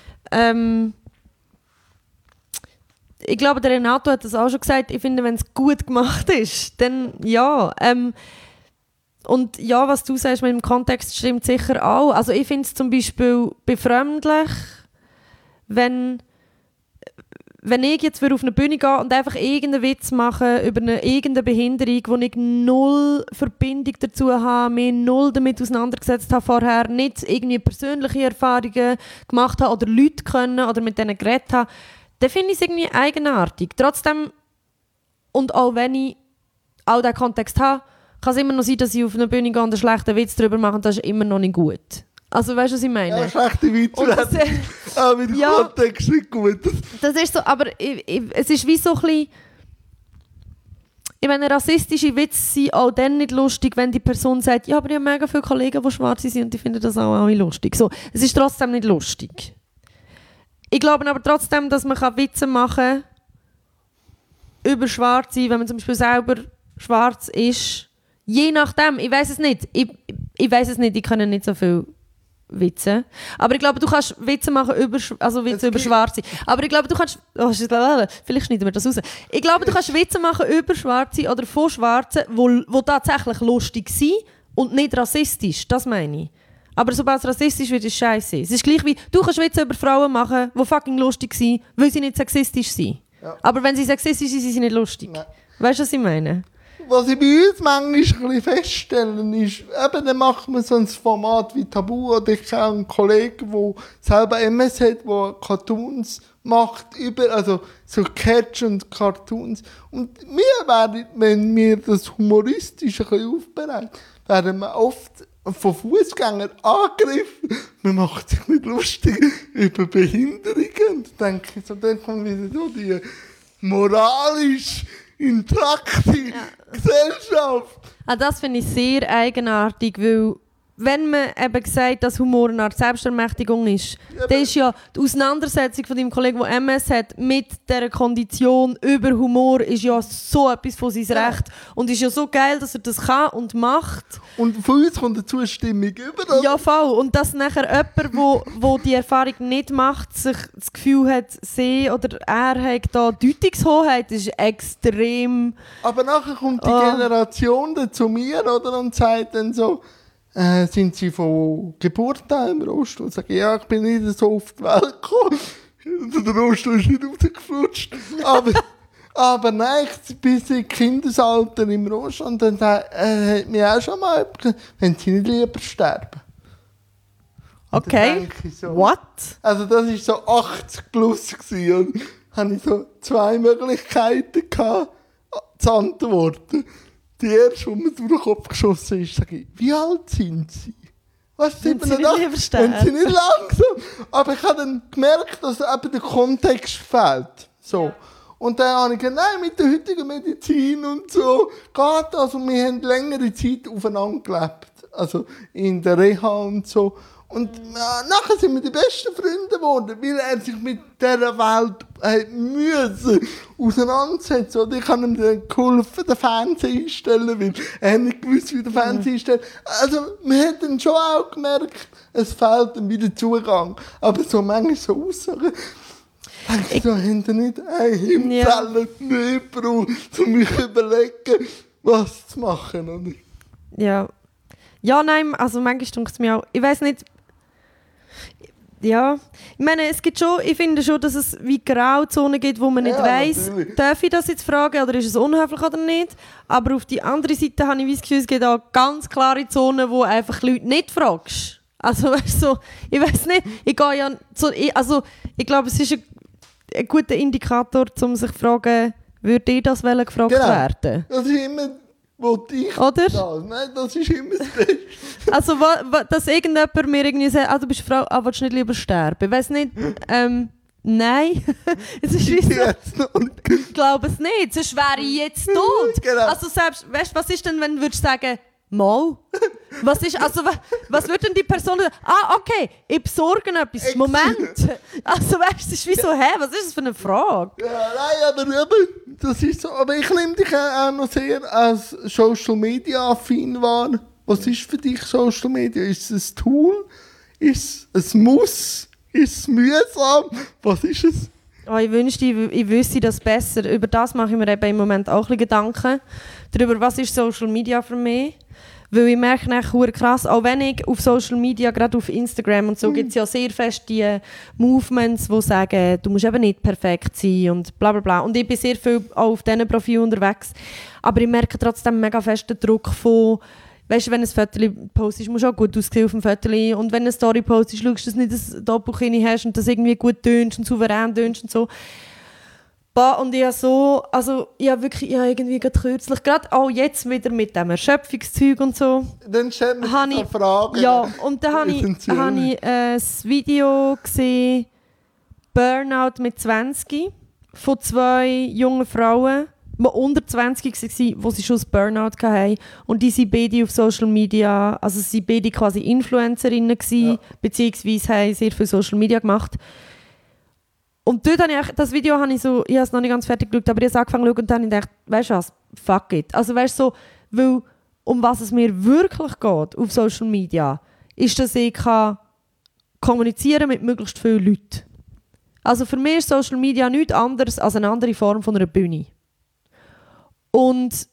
S2: Ich glaube, der Renato hat das auch schon gesagt. Ich finde, wenn es gut gemacht ist, dann ja. Und ja, was du sagst mit dem Kontext, stimmt sicher auch. Also ich finde es zum Beispiel befremdlich, wenn ich jetzt auf eine Bühne gehe und einfach irgendeinen Witz mache über irgendeine Behinderung, wo ich null Verbindung dazu habe, mich null damit auseinandergesetzt habe vorher, nicht irgendwie persönliche Erfahrungen gemacht habe oder Leute können oder mit denen geredet habe, dann finde ich es irgendwie eigenartig. Trotzdem, und auch wenn ich all diesen Kontext habe, kann es immer noch sein, dass ich auf einer Bühne gehe und einen schlechten Witz darüber mache und das ist immer noch nicht gut. Also weißt du, was ich meine?
S1: Ja, schlechte Witze. Aber der Kontext nicht gut.
S2: Das ist so, aber es ist wie so ein bisschen... Ich meine, rassistische Witze sind auch dann nicht lustig, wenn die Person sagt, ja, aber ich habe mega viele Kollegen, die schwarz sind und die finden das auch alle lustig. So, es ist trotzdem nicht lustig. Ich glaube aber trotzdem, dass man Witze machen kann über Schwarze, wenn man zum Beispiel selber schwarz ist. Je nachdem, ich weiß es nicht. Ich weiß es nicht, ich kann nicht so viel Witze. Aber ich glaube, du kannst Witze machen über Schwarze. Aber ich glaube, du kannst... vielleicht schneiden wir das raus. Ich glaube, du kannst Witze machen über Schwarze oder von Schwarzen, die tatsächlich lustig sind und nicht rassistisch. Das meine ich. Aber sobald es rassistisch wird, ist es scheiße. Es ist gleich wie, du kannst Witze über Frauen machen, die fucking lustig sind, weil sie nicht sexistisch sind. Ja. Aber wenn sie sexistisch sind, sind sie nicht lustig. Nein. Weißt du, was ich meine?
S1: Was ich bei uns manchmal ein bisschen feststelle, ist, eben, dann macht man so ein Format wie Tabu, oder ich habe einen Kollegen, der selber MS hat, der Cartoons macht, also so Catch und Cartoons. Und wir werden, wenn wir das humoristisch ein bisschen aufbereiten, werden wir oft von Fußgängern angegriffen. Man macht sich nicht lustig über Behinderungen. Und denke ich so, dann kommt wieder so die moralisch intrakte Gesellschaft.
S2: Das finde ich sehr eigenartig, weil wenn man eben sagt, dass Humor eine Art Selbstermächtigung ist, dann ist ja die Auseinandersetzung von deinem Kollegen, der MS hat, mit dieser Kondition über Humor, ist ja so etwas von seinem Recht. Und ist ja so geil, dass er das kann und macht.
S1: Und von uns kommt eine Zustimmung über.
S2: Ja, voll. Und dass nachher jemand, der die Erfahrung nicht macht, sich das Gefühl hat, sie oder er hat da Deutungshoheit, ist extrem...
S1: Aber nachher kommt die Generation dann zu mir, oder, und sagt dann so, sind Sie von Geburt an im Rollstuhl? Ich sage, ja, ich bin nicht so auf die Welt gekommen. Der Rollstuhl ist nicht rausgeflutscht. Aber nein, ich bin seit Kindesalter im Rollstuhl. Und dann hat mich auch schon mal gefragt, wenn Sie nicht lieber sterben. Und
S2: okay,
S1: so,
S2: what?
S1: Also das war so 80 plus. Und hatte ich so 2 Möglichkeiten gehabt, zu antworten. Die erste, die mir durch den Kopf geschossen ist, sage ich, wie alt sind Sie? Was, 87? Wenn Sie nicht langsam. Aber ich habe dann gemerkt, dass eben der Kontext fehlt. So. Ja. Und dann habe ich gesagt, nein, mit der heutigen Medizin und so geht das. Und wir haben längere Zeit aufeinander gelebt. Also in der Reha und so. Und nachher sind wir die besten Freunde geworden, weil er sich mit dieser Welt müssen auseinandersetzen. Und ich habe ihm dann geholfen, den Fernseher einstellen, weil er nicht gewusst, wie der Fernseher einstellt. Also man hat dann schon auch gemerkt, es fehlt ihm wieder Zugang. Aber so manchmal so Aussagen, ich so, haben Sie nicht eine Hirnzelle mehr gebraucht, um mich zu überlegen, was zu machen, oder?
S2: Ja. Ja, nein, also manchmal denke ich mir auch, ich weiss nicht, ja, ich meine, es gibt schon, ich finde schon, dass es wie Grauzonen gibt, wo man nicht weiss, darf ich das jetzt fragen oder ist es unhöflich oder nicht. Aber auf die andere Seite habe ich das Gefühl, es gibt auch ganz klare Zonen, wo einfach Leute nicht fragst. Also weißt du, so, ich weiss nicht, ich gehe ja so, ich glaube, es ist ein guter Indikator, um sich zu fragen, würde ich das gefragt werden?
S1: Das ist immer... ich
S2: oder?
S1: Das. Nein, das ist immer das Beste.
S2: Also, dass irgendjemand mir irgendwie sagt, du bist Frau, willst du nicht lieber sterben? Ich weiss nicht, nein. Es ist wie so, ich glaube es nicht, sonst wäre ich jetzt tot.
S1: Genau.
S2: Also selbst, weißt, was ist denn, wenn du würdest sagen, mal? Was ist, also, was würde denn die Person sagen? Okay, ich besorge etwas. Moment. Also weißt, es ist wie so, was ist das für eine Frage?
S1: Ja, nein, aber das ist so. Aber ich nehme dich auch noch sehr als Social Media affin wahr. Was ist für dich Social Media? Ist es ein Tool? Ist es ein Muss? Ist es mühsam? Was ist es?
S2: Ich wünschte, ich wüsste das besser. Über das mache ich mir eben im Moment auch ein bisschen Gedanken. Darüber, was ist Social Media für mich? Weil ich merke nachher krass, auch wenn ich auf Social Media, gerade auf Instagram und so, gibt es ja sehr fest die Movements, die sagen, du musst eben nicht perfekt sein und bla bla bla. Und ich bin sehr viel auch auf diesen Profilen unterwegs. Aber ich merke trotzdem mega fest den Druck von, weißt du, wenn du ein Foto postest, musst du auch gut aussehen auf dem Foto. Und wenn du eine Story postest, schaust du, dass du nicht ein Doppelkinn hast und das irgendwie gut tönst und souverän tönst und so. Und ich habe so, also ich habe irgendwie gerade kürzlich, gerade auch jetzt wieder mit dem Erschöpfungszeug und so.
S1: Dann stellen wir uns eine Frage.
S2: Ja, und dann habe ich ein Video gesehen, Burnout mit 20, von 2 jungen Frauen, die unter 20 waren, wo sie schon das Burnout hatten. Und die sind beide auf Social Media, also sie waren beide quasi Influencerinnen gewesen, beziehungsweise haben sehr viel Social Media gemacht. Und dort habe ich das Video ich habe es noch nicht ganz fertig geschaut, aber ich habe angefangen zu schauen und dann habe ich gedacht, weißt du was, fuck it. Also weißt du so, weil um was es mir wirklich geht auf Social Media, ist, dass ich kommunizieren mit möglichst vielen Leuten. Also für mich ist Social Media nichts anderes als eine andere Form von einer Bühne. Und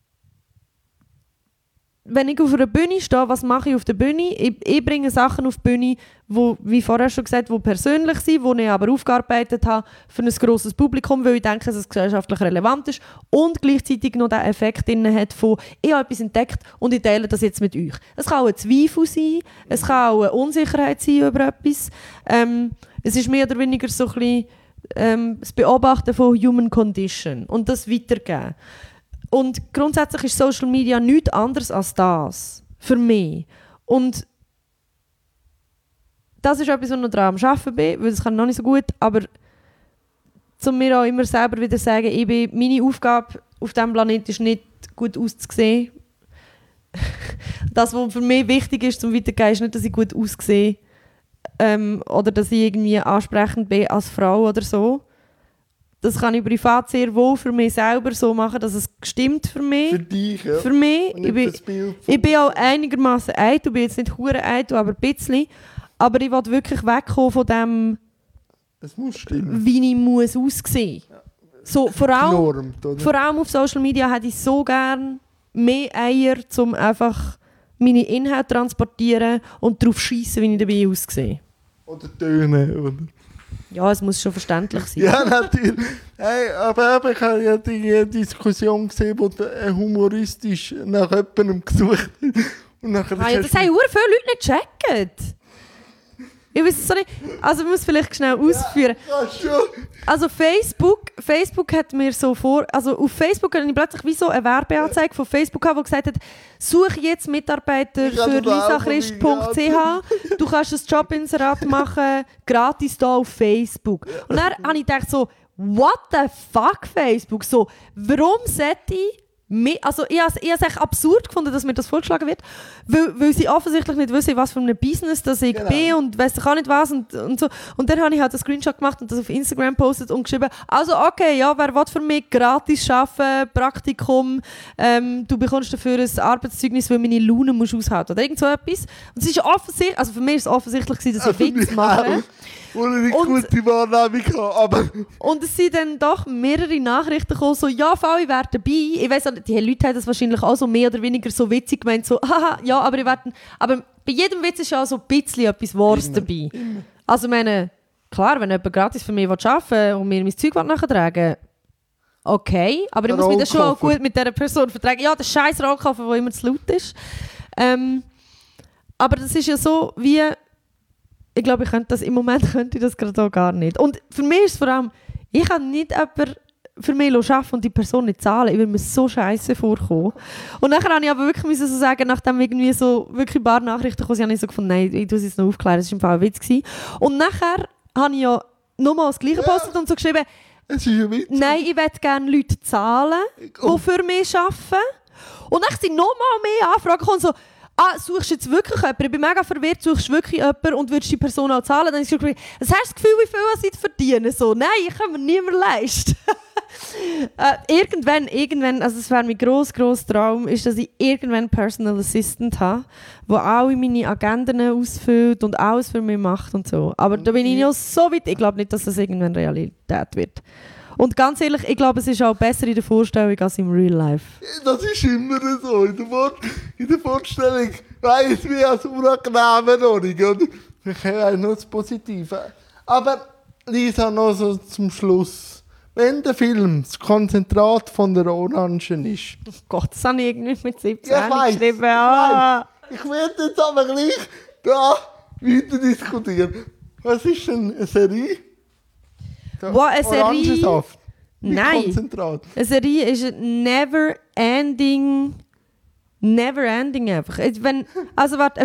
S2: wenn ich auf einer Bühne stehe, was mache ich auf der Bühne? Ich bringe Sachen auf die Bühne, die, wie vorher schon gesagt, die persönlich sind, die ich aber aufgearbeitet habe für ein grosses Publikum, weil ich denke, dass es gesellschaftlich relevant ist und gleichzeitig noch den Effekt drin hat von, ich habe etwas entdeckt und ich teile das jetzt mit euch. Es kann auch ein Zweifel sein, es kann auch eine Unsicherheit sein über etwas. Es ist mehr oder weniger so ein bisschen das Beobachten von Human Condition und das weitergeben. Und grundsätzlich ist Social Media nichts anderes als das. Für mich. Und das ist etwas, was ich noch dran am Arbeiten bin, weil das kann ich noch nicht so gut, aber zum mir auch immer selber wieder sagen, meine Aufgabe auf diesem Planeten ist nicht gut auszusehen. Das, was für mich wichtig ist zum Weitergehen, ist nicht, dass ich gut aussehe oder dass ich irgendwie ansprechend bin als Frau oder so. Das kann ich privat sehr wohl für mich selber so machen, dass es stimmt für mich.
S1: Für dich, ja.
S2: Für mich.
S1: Und nicht das Bild von-
S2: Ich bin auch einigermaßen eitel, ich bin jetzt nicht hure eitel, aber ein bisschen. Aber ich will wirklich wegkommen von dem,
S1: Es muss stimmen.
S2: wie ich muss aussehen. So, vor allem auf Social Media hätte ich so gerne mehr Eier, um einfach meine Inhalte zu transportieren und darauf schiessen, wie ich dabei aussehe.
S1: Oder Töne. Oder?
S2: Ja, es muss schon verständlich sein.
S1: Ja, natürlich. Hey, aber ich habe ja die Diskussion gesehen, wo der humoristisch nach jemandem gesucht hat. Und nachher
S2: Ah, ja, das haben hure viele Leute nicht gecheckt. Ich weiß es so nicht. Also, ich muss vielleicht schnell ausführen.
S1: Ja, schon.
S2: Also, Facebook hat mir so vor... Also, auf Facebook hatte ich plötzlich wie so eine Werbeanzeige von Facebook, die gesagt hat, suche jetzt Mitarbeiter
S1: Ich habe
S2: für
S1: das auch
S2: lisachrist.ch. Du kannst ein Jobinserat machen, gratis hier auf Facebook. Und dann habe ich gedacht so, what the fuck, Facebook? So, warum sollte ich... Also ich habe es echt absurd gefunden, dass mir das vorgeschlagen wird, weil sie offensichtlich nicht wissen, was für ein Business das ich bin und weiss ich auch nicht was und so. Und dann habe ich halt einen Screenshot gemacht und das auf Instagram gepostet und geschrieben, also okay, ja, wer will für mich gratis arbeiten, Praktikum, du bekommst dafür ein Arbeitszeugnis, weil meine Laune musst aushalten oder irgend so etwas. Und es ist offensichtlich, also für mich ist es offensichtlich gewesen, dass ich Witz mache.
S1: Ohne eine gute Wahrnehmung haben, aber...
S2: Und es sind dann doch mehrere Nachrichten gekommen, so, ja, ich wäre dabei. Ich weiss auch, die Leute haben das wahrscheinlich auch so mehr oder weniger so witzig gemeint, so, haha, ja, aber ich werde... Aber bei jedem Witz ist ja auch so ein bisschen etwas Wahres dabei. Immer. Also ich meine, klar, wenn jemand gratis für mich arbeiten will und mir mein Zeug nachtragen, okay, aber ich muss mich dann schon auch gut mit dieser Person vertragen. Ja, der scheiß Rollkoffer, der immer zu laut ist. Aber das ist ja so wie... Ich glaube, im Moment könnte ich das gerade auch gar nicht. Und für mich ist es vor allem, ich kann nicht jemanden für mich arbeiten und die Person nicht zahlen. Ich würde mir so scheiße vorkommen. Und dann habe ich aber wirklich so sagen, nachdem irgendwie so wirklich ein paar Nachrichten kamen, habe ich so gefunden, nein, ich tue es jetzt noch aufklären, das war im Fall ein Witz gewesen. Und nachher habe ich ja nochmal das Gleiche gepostet und so geschrieben,
S1: es ist ein Witz.
S2: Nein, ich möchte gerne Leute zahlen, die für mich arbeiten. Und dann sind nochmal mehr Anfragen gekommen, so, suchst du jetzt wirklich jemanden? Ich bin mega verwirrt, suchst du wirklich jemanden und würdest die Person auch zahlen? Dann habe ich gesagt, was hast du das Gefühl, wie viel ich verdiene? So, nein, ich kann mir niemand leisten. Irgendwann, also es wäre mein grosser Traum, ist, dass ich irgendwann einen Personal Assistant habe, der alle meine Agenden ausfüllt und alles für mich macht und so. Aber da bin ich noch so weit, ich glaube nicht, dass das irgendwann Realität wird. Und ganz ehrlich, ich glaube, es ist auch besser in der Vorstellung als im Real Life.
S1: Das ist immer so. In der Vorstellung weiss wie als unangenehme noch nicht. Und ich habe nur das Positive. Aber Lisa, noch so zum Schluss. Wenn der Film das Konzentrat von der Orange ist.
S2: Oh Gott, das habe ich irgendwie mit 17
S1: geschrieben. Ich werde jetzt aber gleich da weiter diskutieren. Was ist denn eine Serie?
S2: Eine Serie? Nein.
S1: Konzentrat.
S2: Eine Serie ist never ending einfach. Also warte,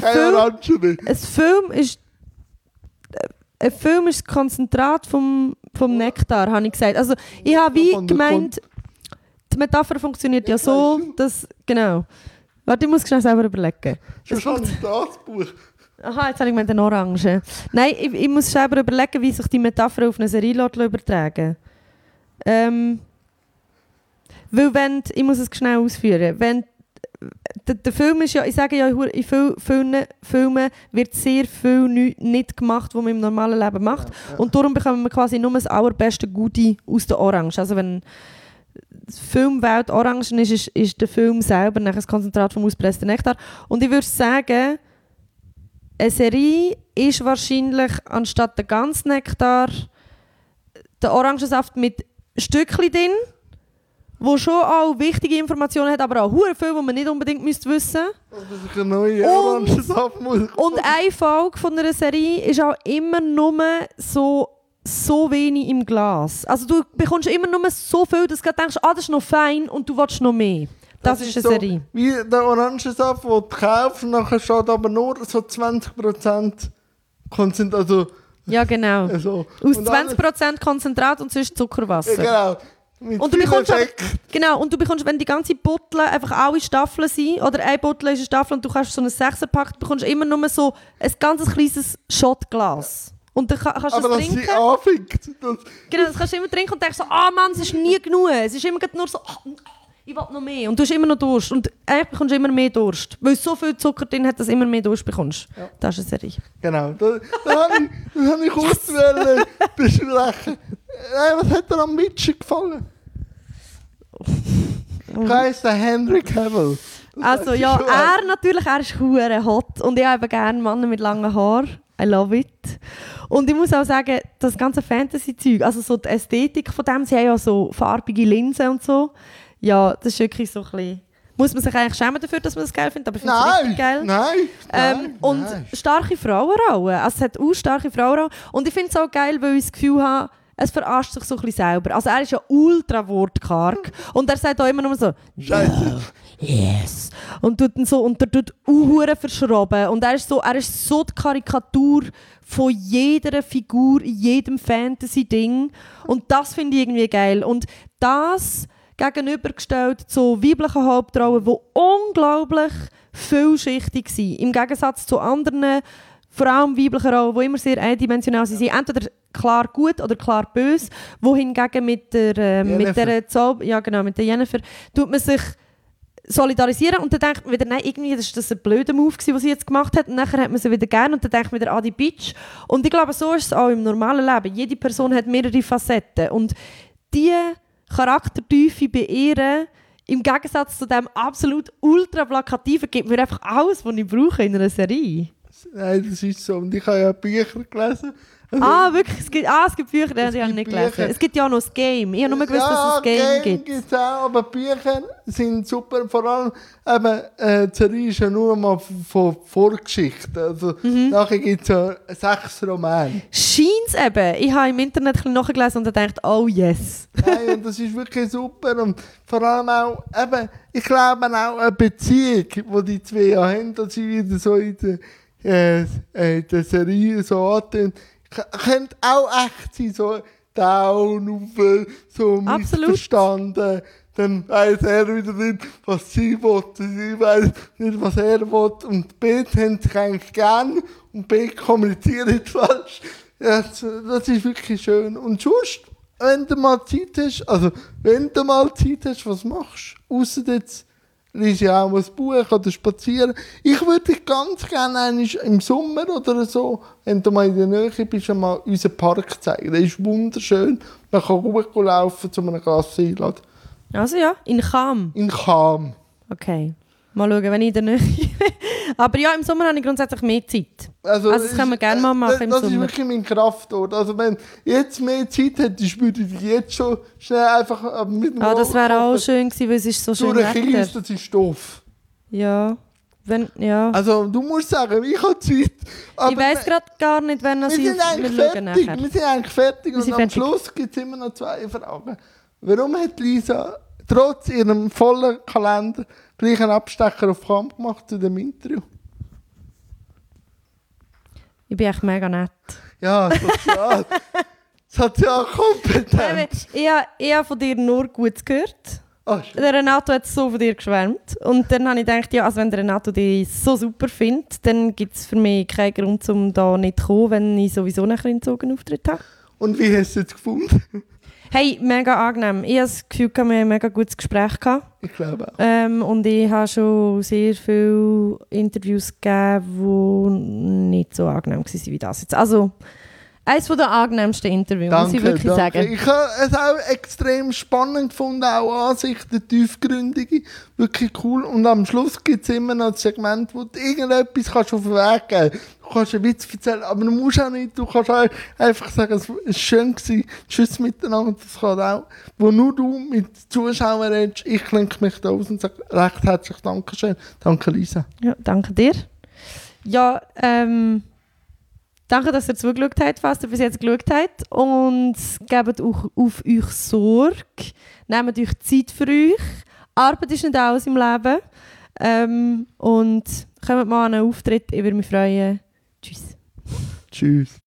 S2: ein Film ist das Konzentrat vom Nektar, habe ich gesagt. Also ich habe wie gemeint, die Metapher funktioniert ja so, dass, genau. Warte, ich muss schnell selber überlegen.
S1: Das Buch.
S2: Aha, jetzt habe ich gemeint, eine Orange. Nein, ich muss selber überlegen, wie sich die Metapher auf eine Serie übertragen lässt. Weil ich muss es schnell ausführen, wenn der Film ist ja, ich sage ja, in Filmen wird sehr viel nicht gemacht, was man im normalen Leben macht. Ja. Und darum bekommen wir quasi nur das allerbeste Goodie aus der Orange. Also wenn die Filmwelt Orange ist der Film selber ein Konzentrat vom ausgepressten Nektar. Und ich würde sagen, eine Serie ist wahrscheinlich anstatt der ganzen Nektar der Orangensaft mit Stückchen drin, wo schon auch wichtige Informationen hat, aber auch sehr viel, die man nicht unbedingt wissen müsste.
S1: Dass ich eine neue Orangensaft muss.
S2: Und eine Folge von einer Serie ist auch immer nur so wenig im Glas. Also du bekommst immer nur so viel, dass du denkst, das ist noch fein und du willst noch mehr. Das ist eine Serie.
S1: Wie der Orangensaft, den du kaufst, nachher steht aber nur so 20% Konzentrat. Also,
S2: Ja, genau.
S1: so.
S2: Aus
S1: Und
S2: 20% Konzentrat und sonst Zuckerwasser.
S1: Genau. Mit
S2: Und du
S1: viel
S2: bekommst,
S1: Effekt.
S2: genau, und du bekommst, wenn die ganze Bottle einfach alle Staffeln sind, oder eine Bottle ist eine Staffel und du kannst so einen 6er-Pack, bekommst du immer nur so ein ganz kleines Shotglas. Und dann kannst du
S1: Aber
S2: das
S1: dass
S2: trinken.
S1: sie anfängt.
S2: Genau, das kannst du immer trinken und denkst so, Mann, es ist nie genug. Es ist immer nur so, ich will noch mehr. Und du hast immer noch Durst. Und eigentlich bekommst du immer mehr Durst. Weil so viel Zucker drin hat, dass du immer mehr Durst bekommst. Ja. Das ist eine Serie.
S1: Genau. Das habe ich kurz besprechen. Was hat dir am Mitchen gefallen? Heißt der Henry Cavill.
S2: Also ja, er ist hure hot. Und ich habe gerne Männer mit langen Haaren. I love it. Und ich muss auch sagen, das ganze Fantasy-Zeug, also so die Ästhetik von dem, sie haben ja so farbige Linsen und so. Ja, das ist wirklich so ein bisschen... Muss man sich eigentlich schämen dafür, dass man das geil findet, aber ich finde es richtig geil.
S1: Nein.
S2: Und starke Frauenrollen. Also es hat auch starke Frauenrollen. Und ich finde es auch geil, weil ich das Gefühl habe, es verarscht sich so ein bisschen selber. Also er ist ja ultra wortkarg. Und er sagt auch immer nur so,
S1: Scheiße.
S2: yes. Und tut so, und er tut Uhren verschroben. Und er ist so die Karikatur von jeder Figur in jedem Fantasy-Ding. Und das finde ich irgendwie geil. Und das gegenübergestellt zu weiblichen Hauptrollen, die unglaublich vielschichtig sind. Im Gegensatz zu anderen, vor allem weiblichen Rollen, die immer sehr eindimensional sind. Entweder klar gut oder klar böse. Wohingegen mit der Jennifer tut man sich solidarisieren und dann denkt man wieder, nein, irgendwie das ist ein blöder Move gewesen, was sie jetzt gemacht hat. Und nachher hat man sie wieder gerne und dann denkt man wieder, die Bitch. Und ich glaube, so ist es auch im normalen Leben. Jede Person hat mehrere Facetten. Und die Charaktertiefe bei ihr, im Gegensatz zu dem absolut ultra plakativen, gibt mir einfach alles, was ich brauche in einer Serie.
S1: Nein, das ist so. Und ich habe ja Bücher gelesen. Also,
S2: Wirklich? Es gibt Bücher, die habe ich nicht gelesen. Es gibt ja auch noch das Game. Ich habe nur gewusst, dass es ein Game gibt.
S1: Ja, gibt es auch, aber Bücher sind super. Vor allem, die Serie ist ja nur mal von Vorgeschichte. Also, nachher gibt es ja 6 Romane.
S2: Scheint's eben. Ich habe im Internet ein bisschen nachgelesen und gedacht, oh yes.
S1: Nein, und das ist wirklich super. Und vor allem auch, ich glaube auch eine Beziehung, die die zwei ja haben, dass sie wieder so in der Serie so antönt. Könnte auch echt sein, so down, so missverstanden. Dann weiss er wieder nicht, was sie will. Sie weiss nicht, was er will. Und beide haben sich eigentlich gern und beide kommunizieren falsch. Ja, das ist wirklich schön. Und sonst, wenn du mal Zeit hast, was machst du? Ausser jetzt liest ja auch ein Buch oder spazieren. Ich würde dich ganz gerne im Sommer oder so, wenn du mal in der Nähe bist, mal unseren Park zeigen. Der ist wunderschön. Man kann gut laufen zu einem Glas einladen.
S2: Also ja, in Cham.
S1: In Cham.
S2: Okay. Mal schauen, wenn ich in der Nähe bin. Aber ja, im Sommer habe ich grundsätzlich mehr Zeit. Also das können wir gerne mal machen im Sommer.
S1: Das ist wirklich mein Kraftort. Also wenn jetzt mehr Zeit hättest, würde ich jetzt schon schnell einfach mit dem
S2: das wäre auch schön gewesen, weil es ist so schön
S1: Wetter. Das ist doof.
S2: Ja. Ja.
S1: Also du musst sagen, ich habe Zeit.
S2: Aber ich weiss gerade gar nicht, wenn wir
S1: sind eigentlich fertig. Wir sind eigentlich fertig und am Schluss gibt es immer noch 2 Fragen. Warum hat Lisa trotz ihrem vollen Kalender gleich einen Abstecher auf Kamp gemacht zu dem Interview? Ich
S2: bin echt mega nett.
S1: Ja, sozial. Sozialkompetenz.
S2: Ich habe von dir nur Gutes gehört. Der Renato hat so von dir geschwärmt. Und dann habe ich gedacht, ja, also wenn der Renato dich so super findet, dann gibt es für mich keinen Grund, um da nicht zu kommen, wenn ich sowieso einen kleinen Auftritt habe.
S1: Und wie hast du es gefunden?
S2: Hey, mega angenehm. Ich habe das Gefühl, wir haben ein mega gutes Gespräch gehabt.
S1: Ich glaube auch.
S2: Und ich habe schon sehr viele Interviews gegeben, die nicht so angenehm waren wie das jetzt. Also, eines der angenehmsten Interviews, muss ich wirklich sagen.
S1: Ich habe es auch extrem spannend gefunden, auch Ansichten, tiefgründige, wirklich cool. Und am Schluss gibt es immer noch ein Segment, wo du irgendetwas kannst auf den Weg geben kannst. Du kannst einen Witz erzählen, aber du musst auch nicht. Du kannst auch einfach sagen, es war schön gewesen, tschüss miteinander. Das kann auch. Wo nur du mit Zuschauern redest, ich klinke mich da aus und sage recht herzlich Dankeschön. Danke, Lisa.
S2: Ja, danke dir. Ja, danke, dass ihr zugeschaut habt, was ihr bis jetzt geschaut habt. Und gebt auch auf euch Sorge. Nehmt euch Zeit für euch. Arbeit ist nicht alles im Leben. Und kommt mal an einen Auftritt, ich würde mich freuen. Tschüss.
S1: Tschüss.